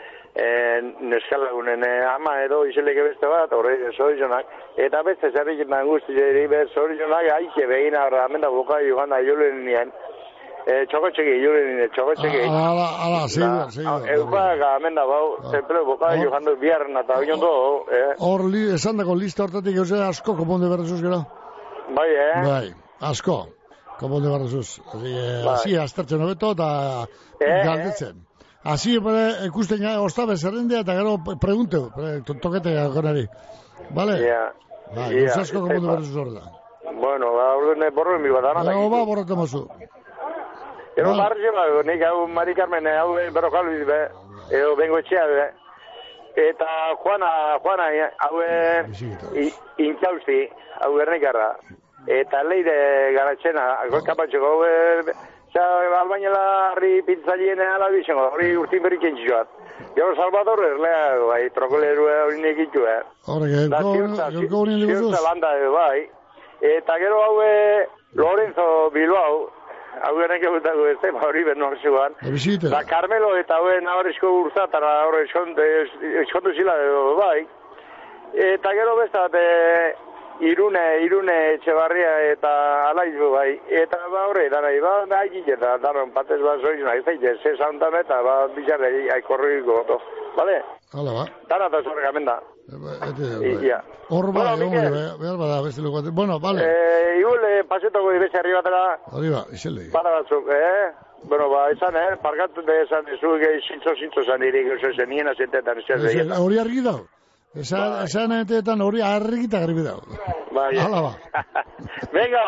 Speaker 7: neskalagunen ama edo izelike beste bat, horri soizunak, eta beste zerrikitan guzti soizunak, haike begina, amenda boka joan da julen nien, txokotxeki, txokotxeki.
Speaker 2: Ala, segido.
Speaker 7: Eupak, amenda bau, zenpleu boka joan du biarren eta oion do.
Speaker 2: Hor, esan dako lista hortatik eusen asko koponde berrezuz gero?
Speaker 7: Bai,
Speaker 2: Bai, asko. Koponde barrezuz. Asi, aztertzen hobeto eta galdetzen. Asi, ikusten ostabe zerrendea eta gero pregunteu, tokete gakonari. Bale? Bai, asko koponde barrezuz hor da.
Speaker 7: Bueno, borroen mi bat anatak.
Speaker 2: Ba, borrote mazu.
Speaker 7: Gero marxe, nik hau Mari Carmen, hau berrokalbiz, edo bengo etxea, eta Juana, hau intzausti, hau gernikarra. Eta leire garatxena, kapatxeko, albainela harri pizzailien alabizengo, hori urtin berrik entxikoat. Gero Salvador erlea, trokoleru hori nekitu,
Speaker 2: Gaurko hori negozuz?
Speaker 7: Ziurtza landa, bai. Eta gero hau Lorenzo Bilbao, hau genek egutako beste, hori bernorzioan. Da Carmelo eta hau nabarrizko urzatara, hori eskondu zila, bai. Eta gero beste bat, Irune Etxebarria eta Alaizu bai, eta horre, danai, haikik eta daron patez bat zoizuna, ez daite, zesantan eta bizarre aikorriko goto, bale?
Speaker 2: Hala ba.
Speaker 7: Dana eta zorrek amenda.
Speaker 2: Hor bai, behar bada, beste lugu bat. Bueno, bale.
Speaker 7: Igule, pasetoko ibezi herri batera.
Speaker 2: Hori ba, izele.
Speaker 7: Para batzuk, Bueno, esan, parkatu da esan, zuge zintzo zan irik, oso nien azentetan,
Speaker 2: hori argi dau. Esan entetan hori argita garbi dago. Hala ba.
Speaker 7: Venga.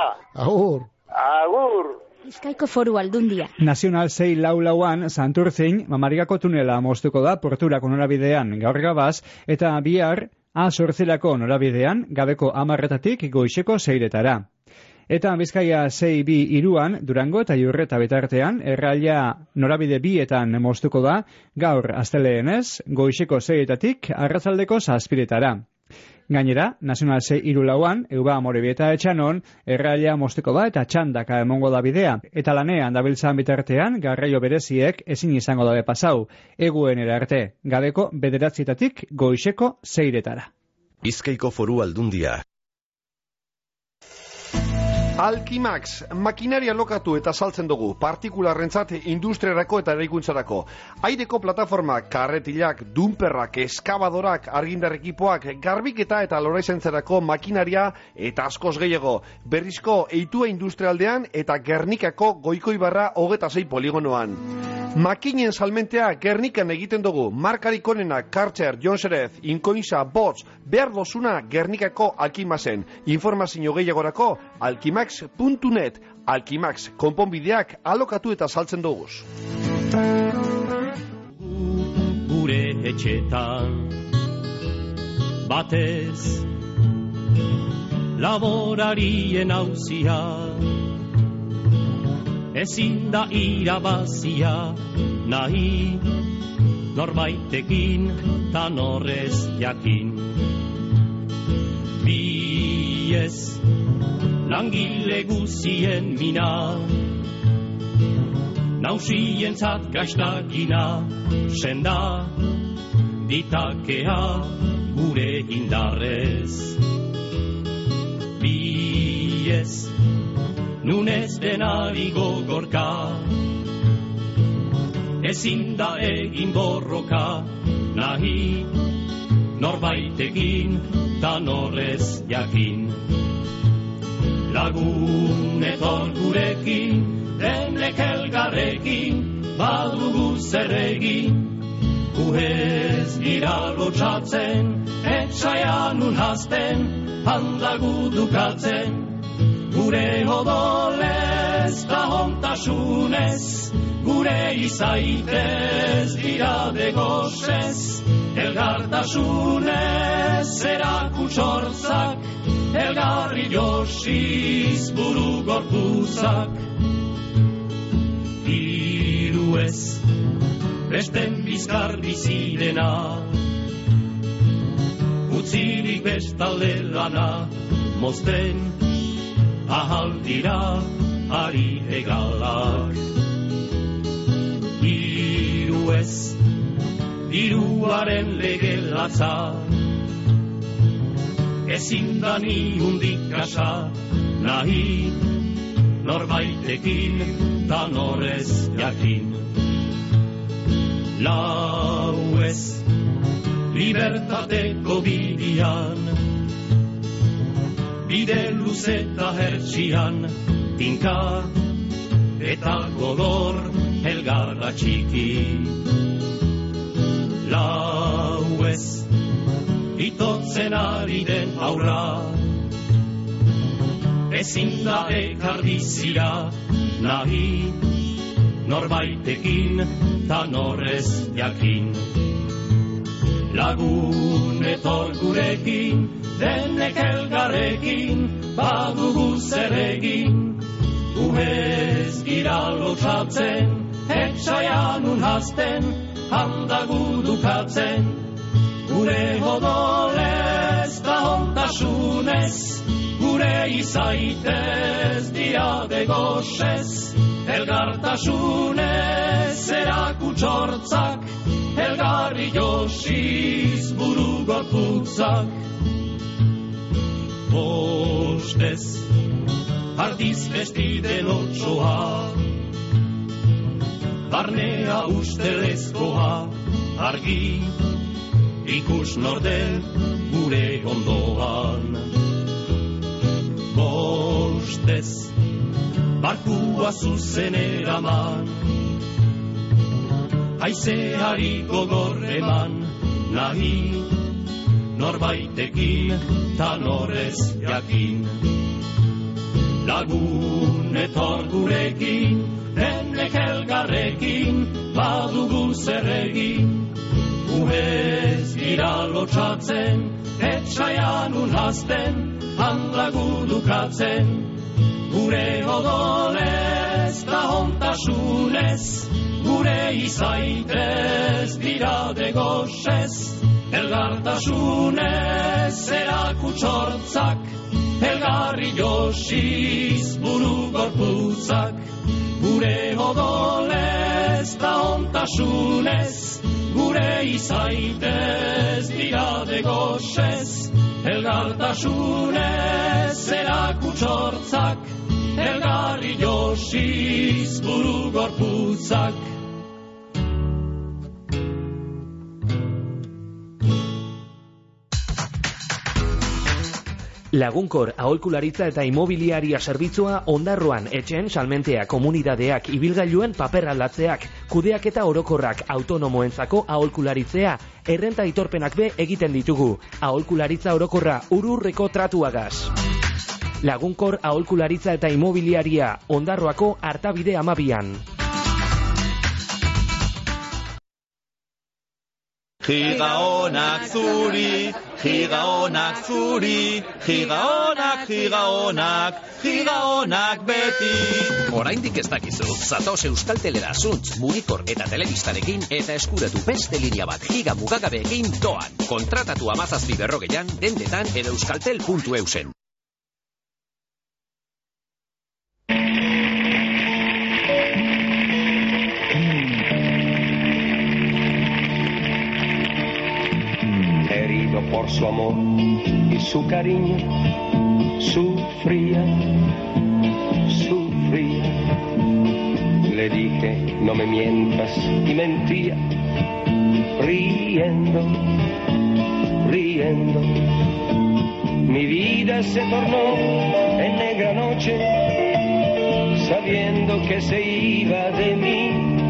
Speaker 7: Agur.
Speaker 9: Bizkaiko Foru Aldundia.
Speaker 12: Nazional 644an Santurtzin Mamarigako tunela moztuko da porturako norabidean gaur gabaz eta bihar A8 norabidean gabeko 10:00 goizeko 6:00. Eta Bizkaia 623an Durango eta Iurreta bitartean erraila norabide bietan moztuko da gaur asteleenez goizeko 6:00 arratsaldeko 7:00. Gainera, Nazional 634an Euba Amorebieta Etxanon erraila moztuko da eta txandaka emongo da bidea. Eta lanean dabiltzan bitartean garraio bereziek ezin izango dabe pasau. Eguenera arte, gabeko 9:00 goizeko 6:00.
Speaker 23: Bizkaiko Foru Aldundia.
Speaker 8: Alkimax, makinaria lokatu eta saltzen dugu, partikularrentzat industriarako eta eraikuntzarako. Aireko plataformak, karretilak, dumperrak, eskabadorak, argindar ekipoak, garbiketa eta loraizentzerako makinaria eta askoz gehiago. Berrizko eitua industrialdean eta Gernikako Goikoibarra 26 poligonoan. Makinen salmentea Gernikan egiten dugu, markarik onena, Karcher, Jonserez, Inkoinsa, Bots, behar dozuna Gernikako Alkimaxen. Informazio gehiagorako, alkimax.net, Alkimax, konponbideak alokatu eta saltzen duguz.
Speaker 10: Gure etxetan batez laborarien auzia ezin da irabazia nahi norbaitekin ta norrez jakin biez langile guzien mina nausientzat gastakina senda ditakea gure indarrez biez nun ez denari gogorka ezin da egin borroka nahi norbaitekin ta norrez jakin lagun etor gurekin denek elgarrekin badugu zer egin gu ez gira lotxatzen etxaian unhazten handagu dukatzen gure odolez da hontasunez gure izaitez dira degosez elgartasunez erakutsortzak elgarri josiz buru gorpuzak iru ez besten bizkar bizidena, utzirik bestalde lana, mozten ahaldira ari egalak. Hiru ez, diruaren lege latza, ezin da niundik kasa, nahi norbaitekin ta norez jakin. Lau ez, libertateko bidian, bide luze eta hertsian, tinka eta godor helgarra txiki. Lau ez, itotzen ari den aurra, ezin da ekardizia, nahi norbaitekin ta norez jakin. Lagun etor gurekin, denek elgarrekin, badugu zer egin. Gumez gira lotxatzen, etxaian unhazten, handagu dukatzen. Gure odolez da hontasunez, gure izaitez diade goxez. Elgartasunez erakutsortzak, elgarri josiz buru gorputzak. Bostez, ardiz bestiden otsoa, barnea ustelezkoa, argi ikus norden gure ondoan. Bostez, barkua zuzen eraman, haizeari gogor eman, nahi norbaitekin ta norez jakin. Lagun etor gurekin, denek elgarrekin, badugu zer egin. Gumez gira lotxatzen, etxaian unhazten, handagu dukatzen. Gure odolez da hontasunez, gure izaitez dirade goxez. Elgartasunez erakutsortzak, elgarri josiz buru gorputzak. Gure odolez da hontasunez, gure izaitez dirade goxez. Elgartasunez erakutsortzak, elgarri josiz buru gorputzak.
Speaker 18: Lagunkor aholkularitza eta imobiliaria zerbitzua Ondarroan etxeen salmentea, komunidadeak, ibilgailuen paper aldatzeak, kudeaketa orokorrak, autonomoentzako aholkularitzea, errenta aitorpenak be egiten ditugu. Aholkularitza orokorra ururreko tratuagaz. Lagunkor aholkularitza eta imobiliaria Ondarroako Artabide 12an.
Speaker 11: Gigaonak zuri, gigaonak zuri, gigaonak, gigaonak, gigaonak beti.
Speaker 14: Oraindik ez dakizu, zatoz Euskaltelera zuntz, mugikor eta telebistarekin eta eskuratu beste linea bat giga mugagabeekin doan. Kontratatu 1740an, dendetan edo euskaltel.eusen.
Speaker 15: Por su amor y su cariño, sufría. Le dije, no me mientas, y mentía, riendo. Mi vida se tornó en negra noche, sabiendo que se iba de mí.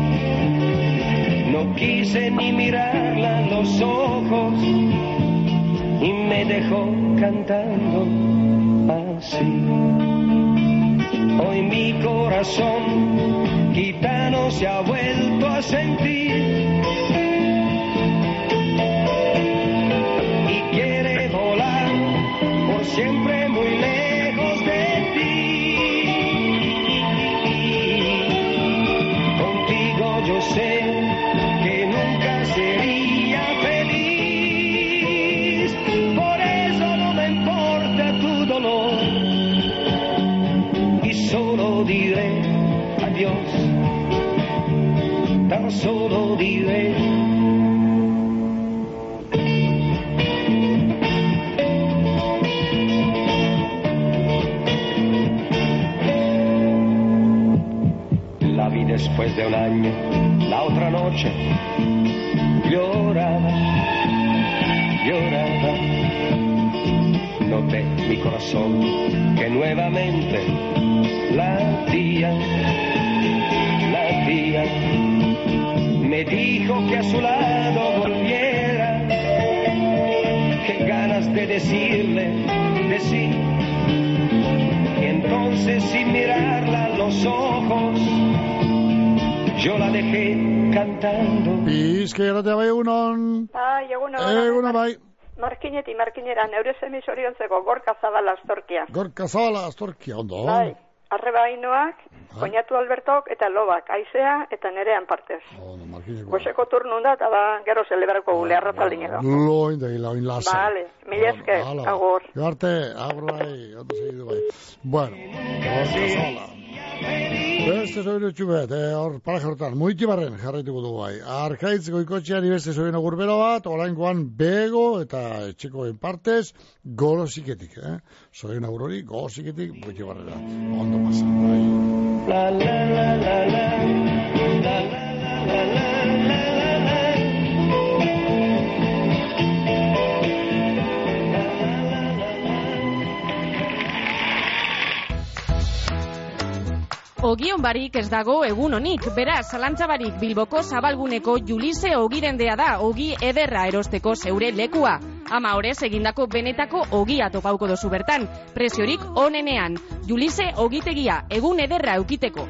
Speaker 15: No quise ni mirarla a los ojos, y me dejó cantando así. Hoy mi corazón gitano se ha vuelto a sentir y quiere volar por siempre muy lejos de ti. Contigo yo sé que después de un año, la otra noche, lloraba. Noté mi corazón que nuevamente latía. Me dijo que a su lado volviera, qué ganas de decirle de sí. Y entonces sin mirarla a los ojos, yo la dejé cantando.
Speaker 2: Bizkaia bai egunon.
Speaker 6: Bai, egunon.
Speaker 2: Egunon bai.
Speaker 6: Markineti markinera, neure semi soriontzeko Gorka Zabala Astorkia.
Speaker 2: Gorka Zabala Astorkia, ondo.
Speaker 6: Bai, arreba hainoak, Koñatu Albertok eta Lobak, Aizea eta Nerean partez. Goizeko turnun da, eta gero celebrako gule arratzaldin edo.
Speaker 2: Loin da hila, oin lasa.
Speaker 6: Vale, mila eske, agur.
Speaker 2: Garte, agur bai, ondo segidu bai. Bueno, Gorka Zabala. Beste soinu txubet, hor paraje hortan, muitibarren jarraituko dugu bai. Arkaitz goikotxeari beste soinu gurbero bat, oraingoan bego eta etxekoen partez, golosiketik, soinu aurori, golosiketik, muitibarrera. Ondo pasa, bai. La la la la la, la la la la la.
Speaker 4: Ogion barik ez dago egun honik, beraz, zalantzabarik Bilboko zabalguneko Julise ogirendea da, ogi ederra erosteko zeure lekua. Ama horrez egindako benetako ogia topauko dozu bertan, preziorik onenean. Julise ogitegia, egun ederra eukiteko.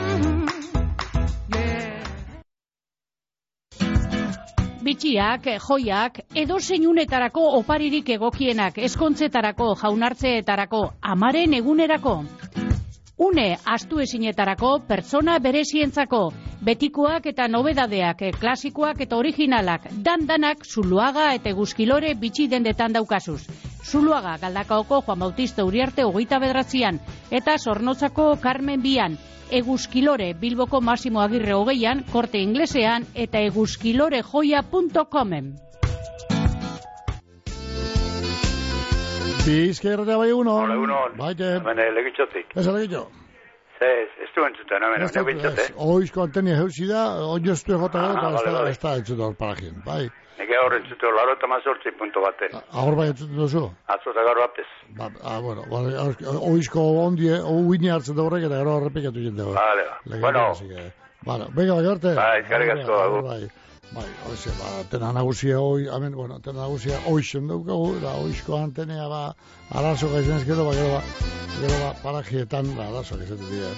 Speaker 13: Bitxiak, joiak, edo zeinunetarako oparirik egokienak, eskontzetarako, jaunartzeetarako, amaren egunerako. Une astu ezinetarako, pertsona berezientzako, betikoak eta nobedadeak, klasikoak eta originalak, dandanak Zuluaga eta Eguzkilore bitxi dendetan daukazuz. Zuluaga Galdakaoko Juan Bautista Uriarte 29an eta Zornotzako Carmen Bian, Eguzkilore Bilboko Masimo Agirre 20an, Korte Inglesean eta eguzkilorejoia.comen.
Speaker 2: Bizkaia bai egunon.
Speaker 16: Hola egunon.
Speaker 2: Baite.
Speaker 16: Bene, legitxotik.
Speaker 2: Ez legitxo.
Speaker 16: Ez du entzuten, legitxote.
Speaker 2: Oizko antenia heusi da, oinoztu egota gara, eta ez da entzuten hor parajien, bai.
Speaker 16: Neke hor entzuten, 98.1.
Speaker 2: Ahor bai entzuten duzu?
Speaker 16: Atzo eta gaur batez.
Speaker 2: Bueno, oizko ondie, uini hartzen da horrek, eta gero horrepikatu jende hor.
Speaker 16: Bueno.
Speaker 2: Venga, garte.
Speaker 16: Bai, eskarrik asko, agur.
Speaker 2: Bai, hoxe, tena nagusia hoi, bueno, tena nagusia hoixen daukagu, da hoizko antenea arazo gaizenez gero parajietan arazo gaizetu dira.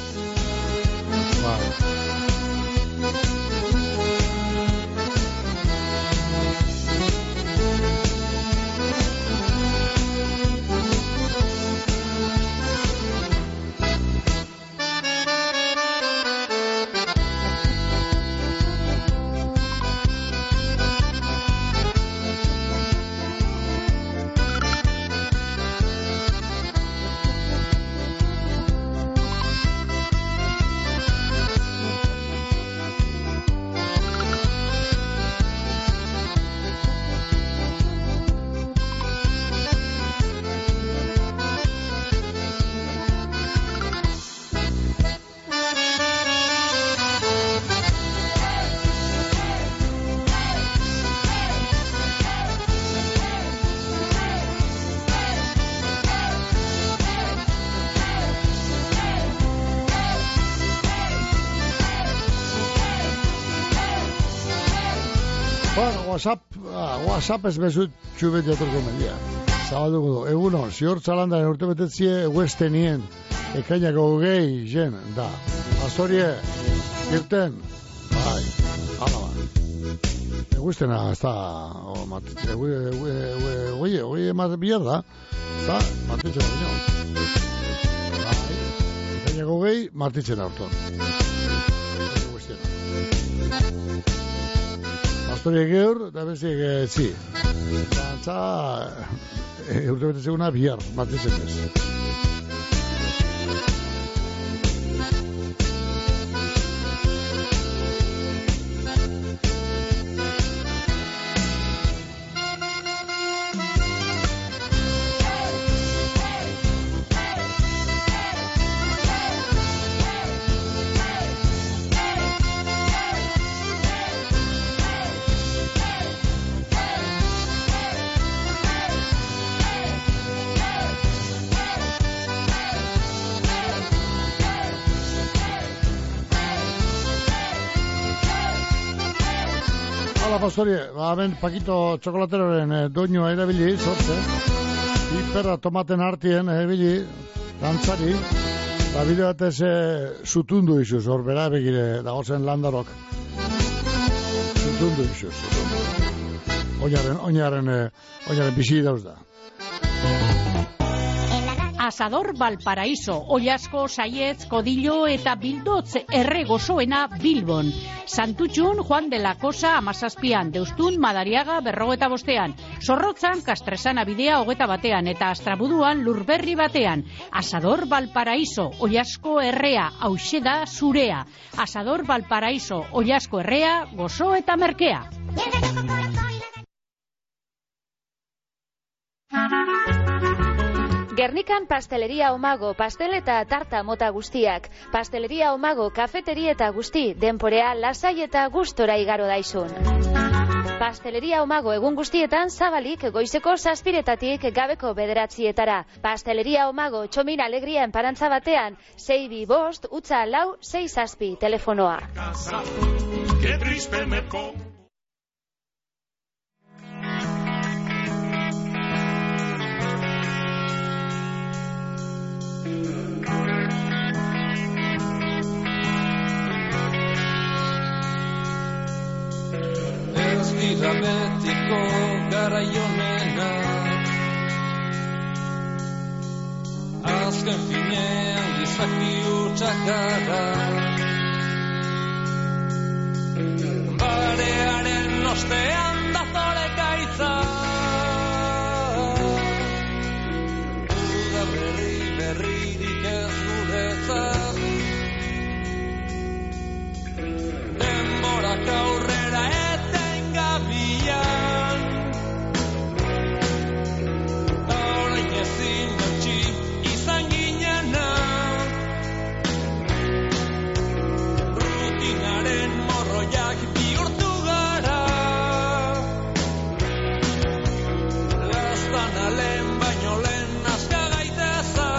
Speaker 2: WhatsApp ez bezut txubet jatorko media. Zabalduko du, egunon, zior txalandaren urte betetzie eguestenien, ekainako gehi jen, da. Astorie, irten, bai, ala ba. Eguestena, ez da, egui emate bier da, eta martitzen baino. Bai, ekainako gehi, martitzen aurton. Eguestena. Astorie geur, da bezik, zi. Zantza, urte betetzeguna bihar, martitzen ez. Hola, Pastori, ben Pakito txokolateroren doinua erabili, zortze. Hiperra tomaten artien erabili, dantzari. Da bide batez zutundu izuz, hor bera begire dagozen landarok. Zutundu izuz. Oinaren bizi dauz da.
Speaker 13: Asador Valparaíso, Ollasko, Saietz, Kodillo eta Bildotz erre gozoena Bilbon. Santutxun, Juan de la Cosa, Amazazpian, Deustun, Madariaga, 45, Zorrotzan, Kastresana bidea 21 eta Astrabuduan, Lurberri batean. Asador Valparaíso, Ollasko errea, hauxe da zurea. Asador Valparaíso, Ollasko errea, gozo eta merkea.
Speaker 9: Gernikan Pasteleria Omago, pastel eta tarta mota guztiak. Pasteleria Omago, kafeteri eta guzti, denporea lasai eta gustora igaro daizun. Pasteleria Omago egun guztietan zabalik goizeko 7:00 gabeko 9:00. Pasteleria Omago, Txomin Alegria enparantza batean, 625 utza 467 telefonoa.
Speaker 20: Ez dira betiko garaionenak, azken finean gizaki hutsak gara. Barearen ostean datore gaitza, uda berririk ez guretzat. Denborak aurrera etengabian, orain ezin jantzi izan ginena, rutinaren morroiak bihurtu gara. Laztana lehen baino lehen aska gaitezan.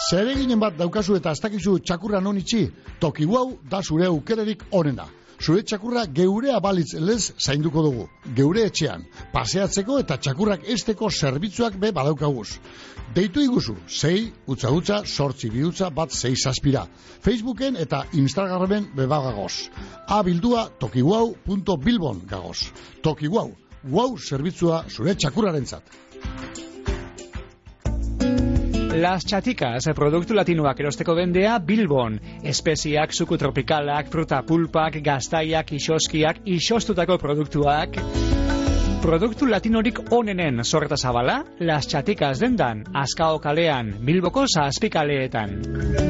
Speaker 2: Zereginen bat daukazu eta ez dakizu txakurra non itxi, Toki Wow da zure aukererik onena. Zure txakurra geurea balitz lez zainduko dugu. Geure etxean, paseatzeko eta txakurrak esteko zerbitzuak be badaukaguz. Deitu iguzu, 6-8-8-2-1-6 Facebooken eta Instagramen bebagagoz. Abildua tokiwau.bilbon gagoz. Toki Wow, wow zerbitzua zure txakurrarentzat.
Speaker 12: Las Chaticas, produktu latinoak erosteko bendea Bilbon. Espeziak, suku tropikalak, fruta pulpak, gaztaiak, isoskiak, isostutako produktuak. Produktu latinorik onenen sorta zabala, Las Chaticas dendan, Azkao kalean, Bilboko zazpikaleetan.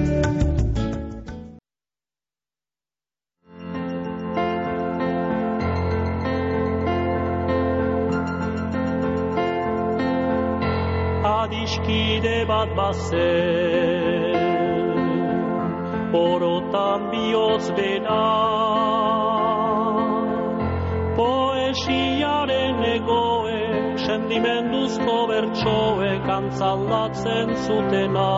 Speaker 10: Adiskide bat bazen, orotan bihotz dena, poesiaren egoe, sentimenduzko bertsoek antzaldatzen zutena.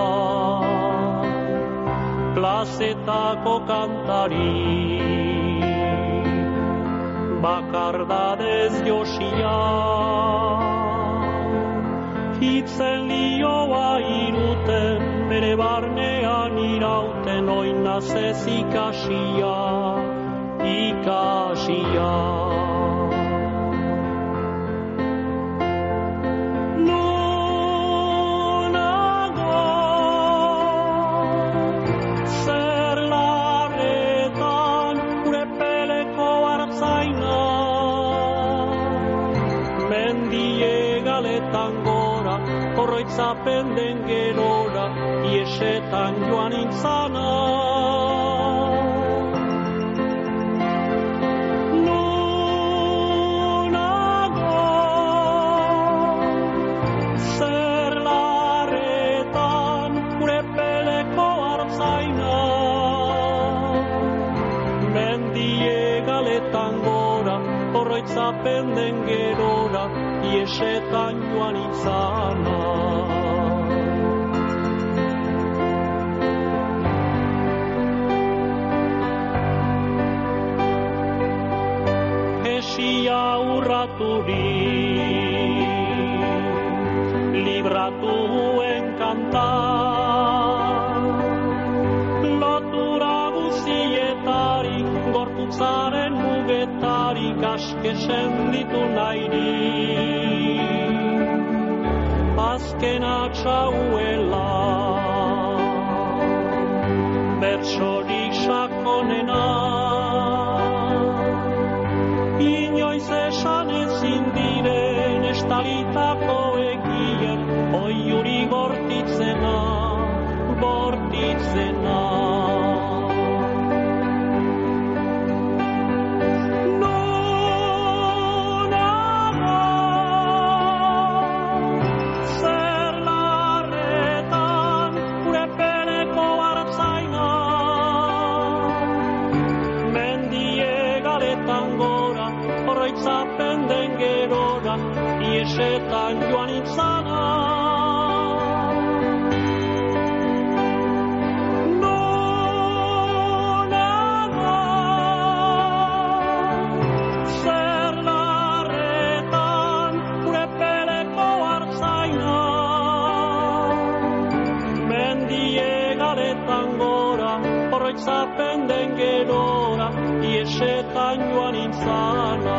Speaker 10: Plazetako kantari, bakardadez josia, hitzen lioa iruten, bere barnean irauten, oinazez ikasia, ikasia. Nonago, zer larretan, gure peleko hartzaina, mendie galetan oroitzapen den gerora, iesetan joan intzana. Nonago, zer larretan, gure peleko hartzaina, mendie galetan gora, oroitzapen den gerora, iesetan joan itzana. Hesia urraturik, libratuen kanta, lotura guzietarik, gorputzaren mugetarik, askesen ditu nahirik. Azken atxauela, bertsorik sakonena, inoiz esan ezin diren estalitako egien, oiuri bortitzena, bortitzena. Iesetan joan itzana. Nonago, zer larretan, gure peleko hartzaina, mendie galetan gora, oroitzapen den gerora, iesetan joan itzana.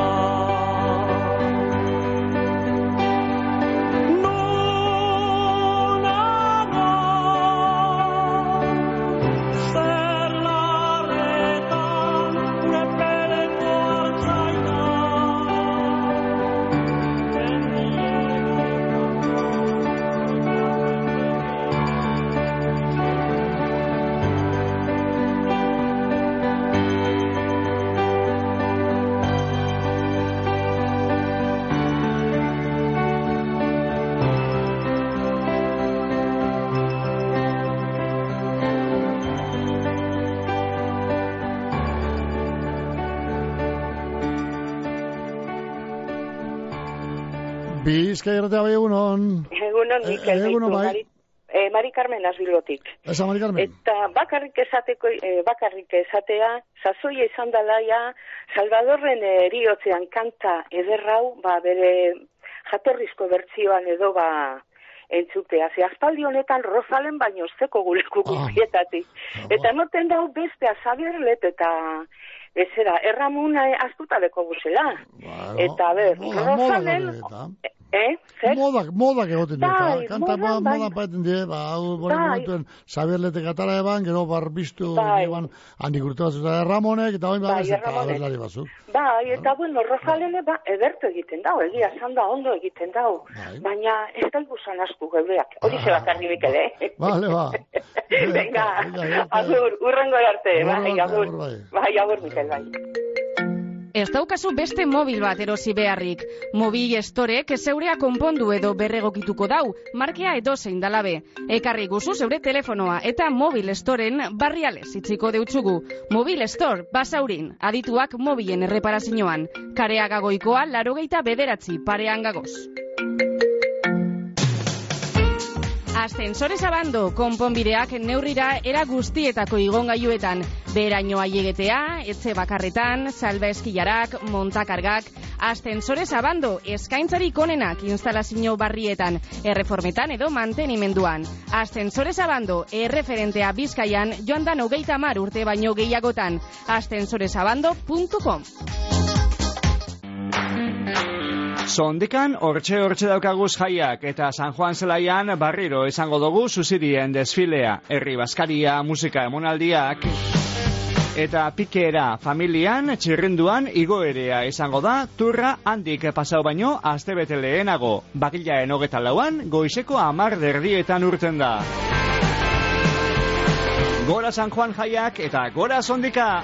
Speaker 2: Bizkai erratea bai egunon.
Speaker 17: Egunon, Mikel.
Speaker 2: Egunon bai.
Speaker 17: Mari Carmen Azbilotik.
Speaker 2: Eza, Mari Carmen.
Speaker 17: Eta bakarrik esatea, sasoia izan dalaia, Salvadorren eriotzean kanta ederrau, bere jatorrizko bertzioan edo entzutea. Ze aspaldi honetan Rozalen baino zeko guleku guztietatik. Eta noten dau beste azaberlet eta ezera, erramuna astutaleko guzela. Eta Rozalen...
Speaker 2: Modak egoten dira. Kanta modan paeten dira, hau momentuen zaberletek atara eban, gero barbiztu eban handik urte batzuta Ramonek, eta hoin eta aberlari batzuk.
Speaker 17: Eta Rozalene edertu egiten dau, egia zanda ondo egiten dau, baina ez da igusan asku geureak, hori ze bakarri Mikel,
Speaker 2: Vale,
Speaker 17: Venga, agur, urrengo arte, agur Mikel,
Speaker 4: Ez daukazu beste mobil bat erosi beharrik. Mobil Storek zeurea konpondu edo berregokituko dau, markea edozein dalabe. Ekarri guzu zeure telefonoa eta Mobil Storen barriales itziko deutsugu. Mobil Store, Basaurin, adituak mobilen erreparazioan. Kareaga Goikoa 89 parean gagoz. Ascensores Abando, konponbideak neurrira era guztietako igongailuetan. Beheraino aiegetea, etxe bakarretan, salba eskilarak, montakargak. Ascensores Abando, eskaintzarik onenak instalazio barrietan, erreformetan edo mantenimenduan. Ascensores Abando, erreferentea Bizkaian, joan dan 30 urte baino gehiagotan. ascensoresabando.com.
Speaker 12: Sondikan hortxe daukaguz jaiak eta San Juan zelaian barriro izango dugu zuzirien desfilea, herri baskaria, musika emonaldiak eta pikera familian txirrinduan igoerea izango da turra handik pasau baino astebete lehenago, bakilaen 24an goizeko 10:00 urten da. Gora San Juan jaiak eta gora Sondika!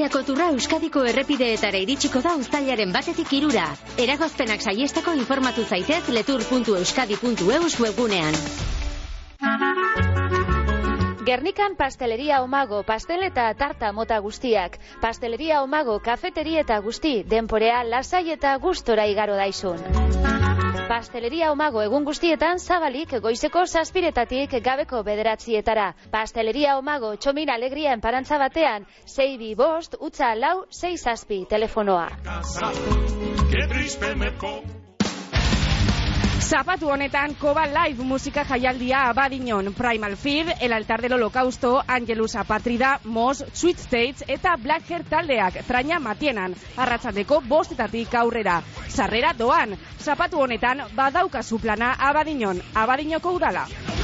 Speaker 19: Urrietako turra Euskadiko errepideetara iritsiko da uztailaren 1-tik 3. Eragozpenak saiesteko informatu zaitez letur.euskadi.eus webgunean.
Speaker 9: Gernikan Pasteleria Omago, pastel eta tarta mota guztiak. Pasteleria Omago, kafeteria eta guzti, denporea lasai eta gustora igaro daizun. Pasteleria Omago egun guztietan zabalik goizeko 7:00 gabeko 9:00. Pasteleria Omago, Txomin Alegria enparantza batean, 625-4 telefonoa.
Speaker 4: Zapatu honetan Koba Live musika jaialdia Abadiñon, Primal Fear, El Altar del Holocausto, Angelus Apatrida, Mos, Sweet States eta Black Hair taldeak traina matienan, arratsaldeko 5:00 aurrera. Sarrera doan, zapatu honetan badaukazu plana Abadiñon, Abadiñoko udala.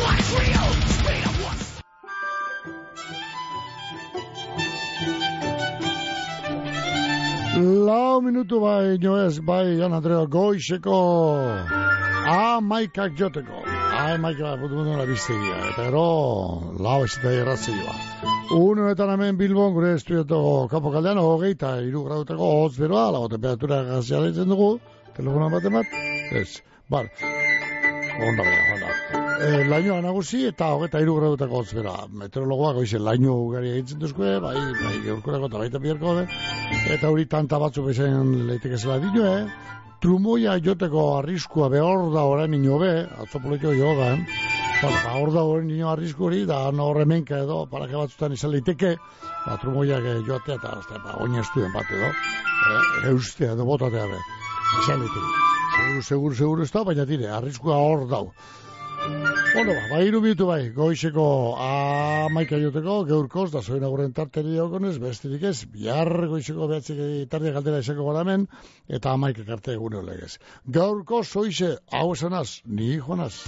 Speaker 2: Lau minutu baino ez, bai, Jan Andrea, goizeko amaikak joteko. Amaikak putu la biztegia, pero lau ez eta erratzioa. Unoetan hemen Bilbon, gure estudiatoko kapo kaldean, 23 gradutako hotz beroa, lago temperatura gaziala ditzen dugu, telefonan bat, ez, bar, onda. Lainoa nagusi eta 23 gradutako hotz beroa. Meteorologoak oizen laino ugari egitzen duzkue, bai gaurkurako eta baita biharko, eta hori tanta batzu bezain leiteke zela dino, trumoia joteko arriskua behor da orain nino be, atzopoletio jogan, hor da orain nino arrisku hori, da horremenka edo, parake batzutan izan leiteke, trumoiak joatea eta oina estuden bat edo, eustea edo botatea be, izan leiteke. Seguru ez da, baina tire, arriskua hor dau. Bueno, iru minutu bai, goizeko amaika joteko, geurkoz, da zoin aguren tarteri okonez, besterik ez, bihar goizeko behatzik tardia galdera izako garamen, eta amaika karte egune olegez. Gaurko zoize, hau esanaz, ni joanaz.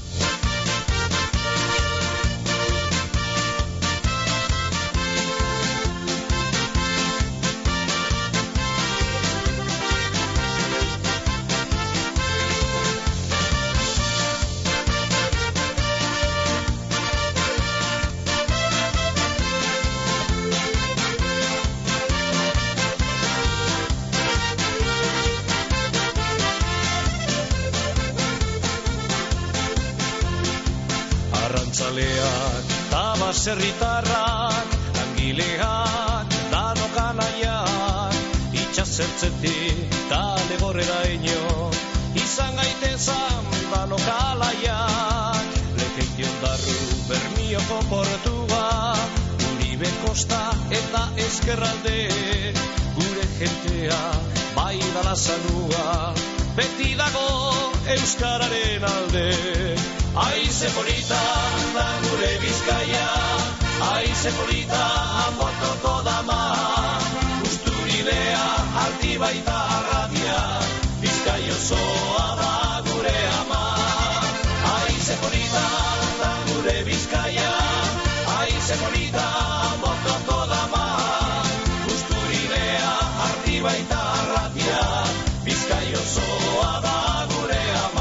Speaker 20: Baserritarrak, langileak, danokanaiak, itxasertzetik, tale gorrera ino, izan gaitezan danokalaiak, lekeition darru Bermioko portua, Uribe Kosta eta Ezkerralde, gure jentea, bai dala zanua, beti dago Euskararen alde. Aize polita da gure Bizkaia, aize polita motoko dama, Usturidea alti baita arratia, Bizkaia osoa da gure ama. Aize polita da gure Bizkaia, aize polita motoko dama, Usturidea alti baita arratia, Bizkaia osoa da gure ama.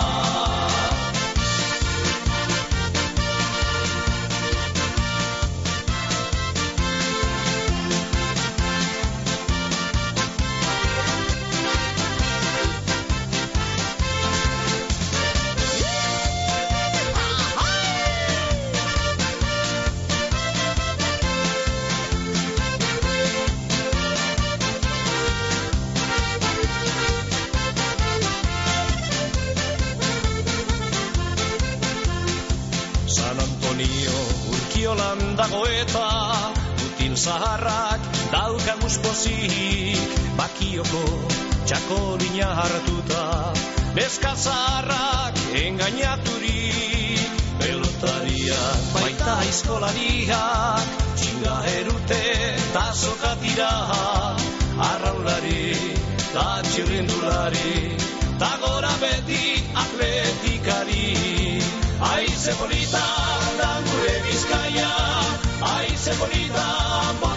Speaker 20: Dago eta dutin zaharrak daukaguz pozik, Bakioko txakolina hartuta, neska zaharrak engainaturik, pelotariak baita aizkolariak, txinga erute eta sokatira, arraulari eta txirrindulari, eta gora beti atletikari. Aize polita da gure Bizkaia, aize polita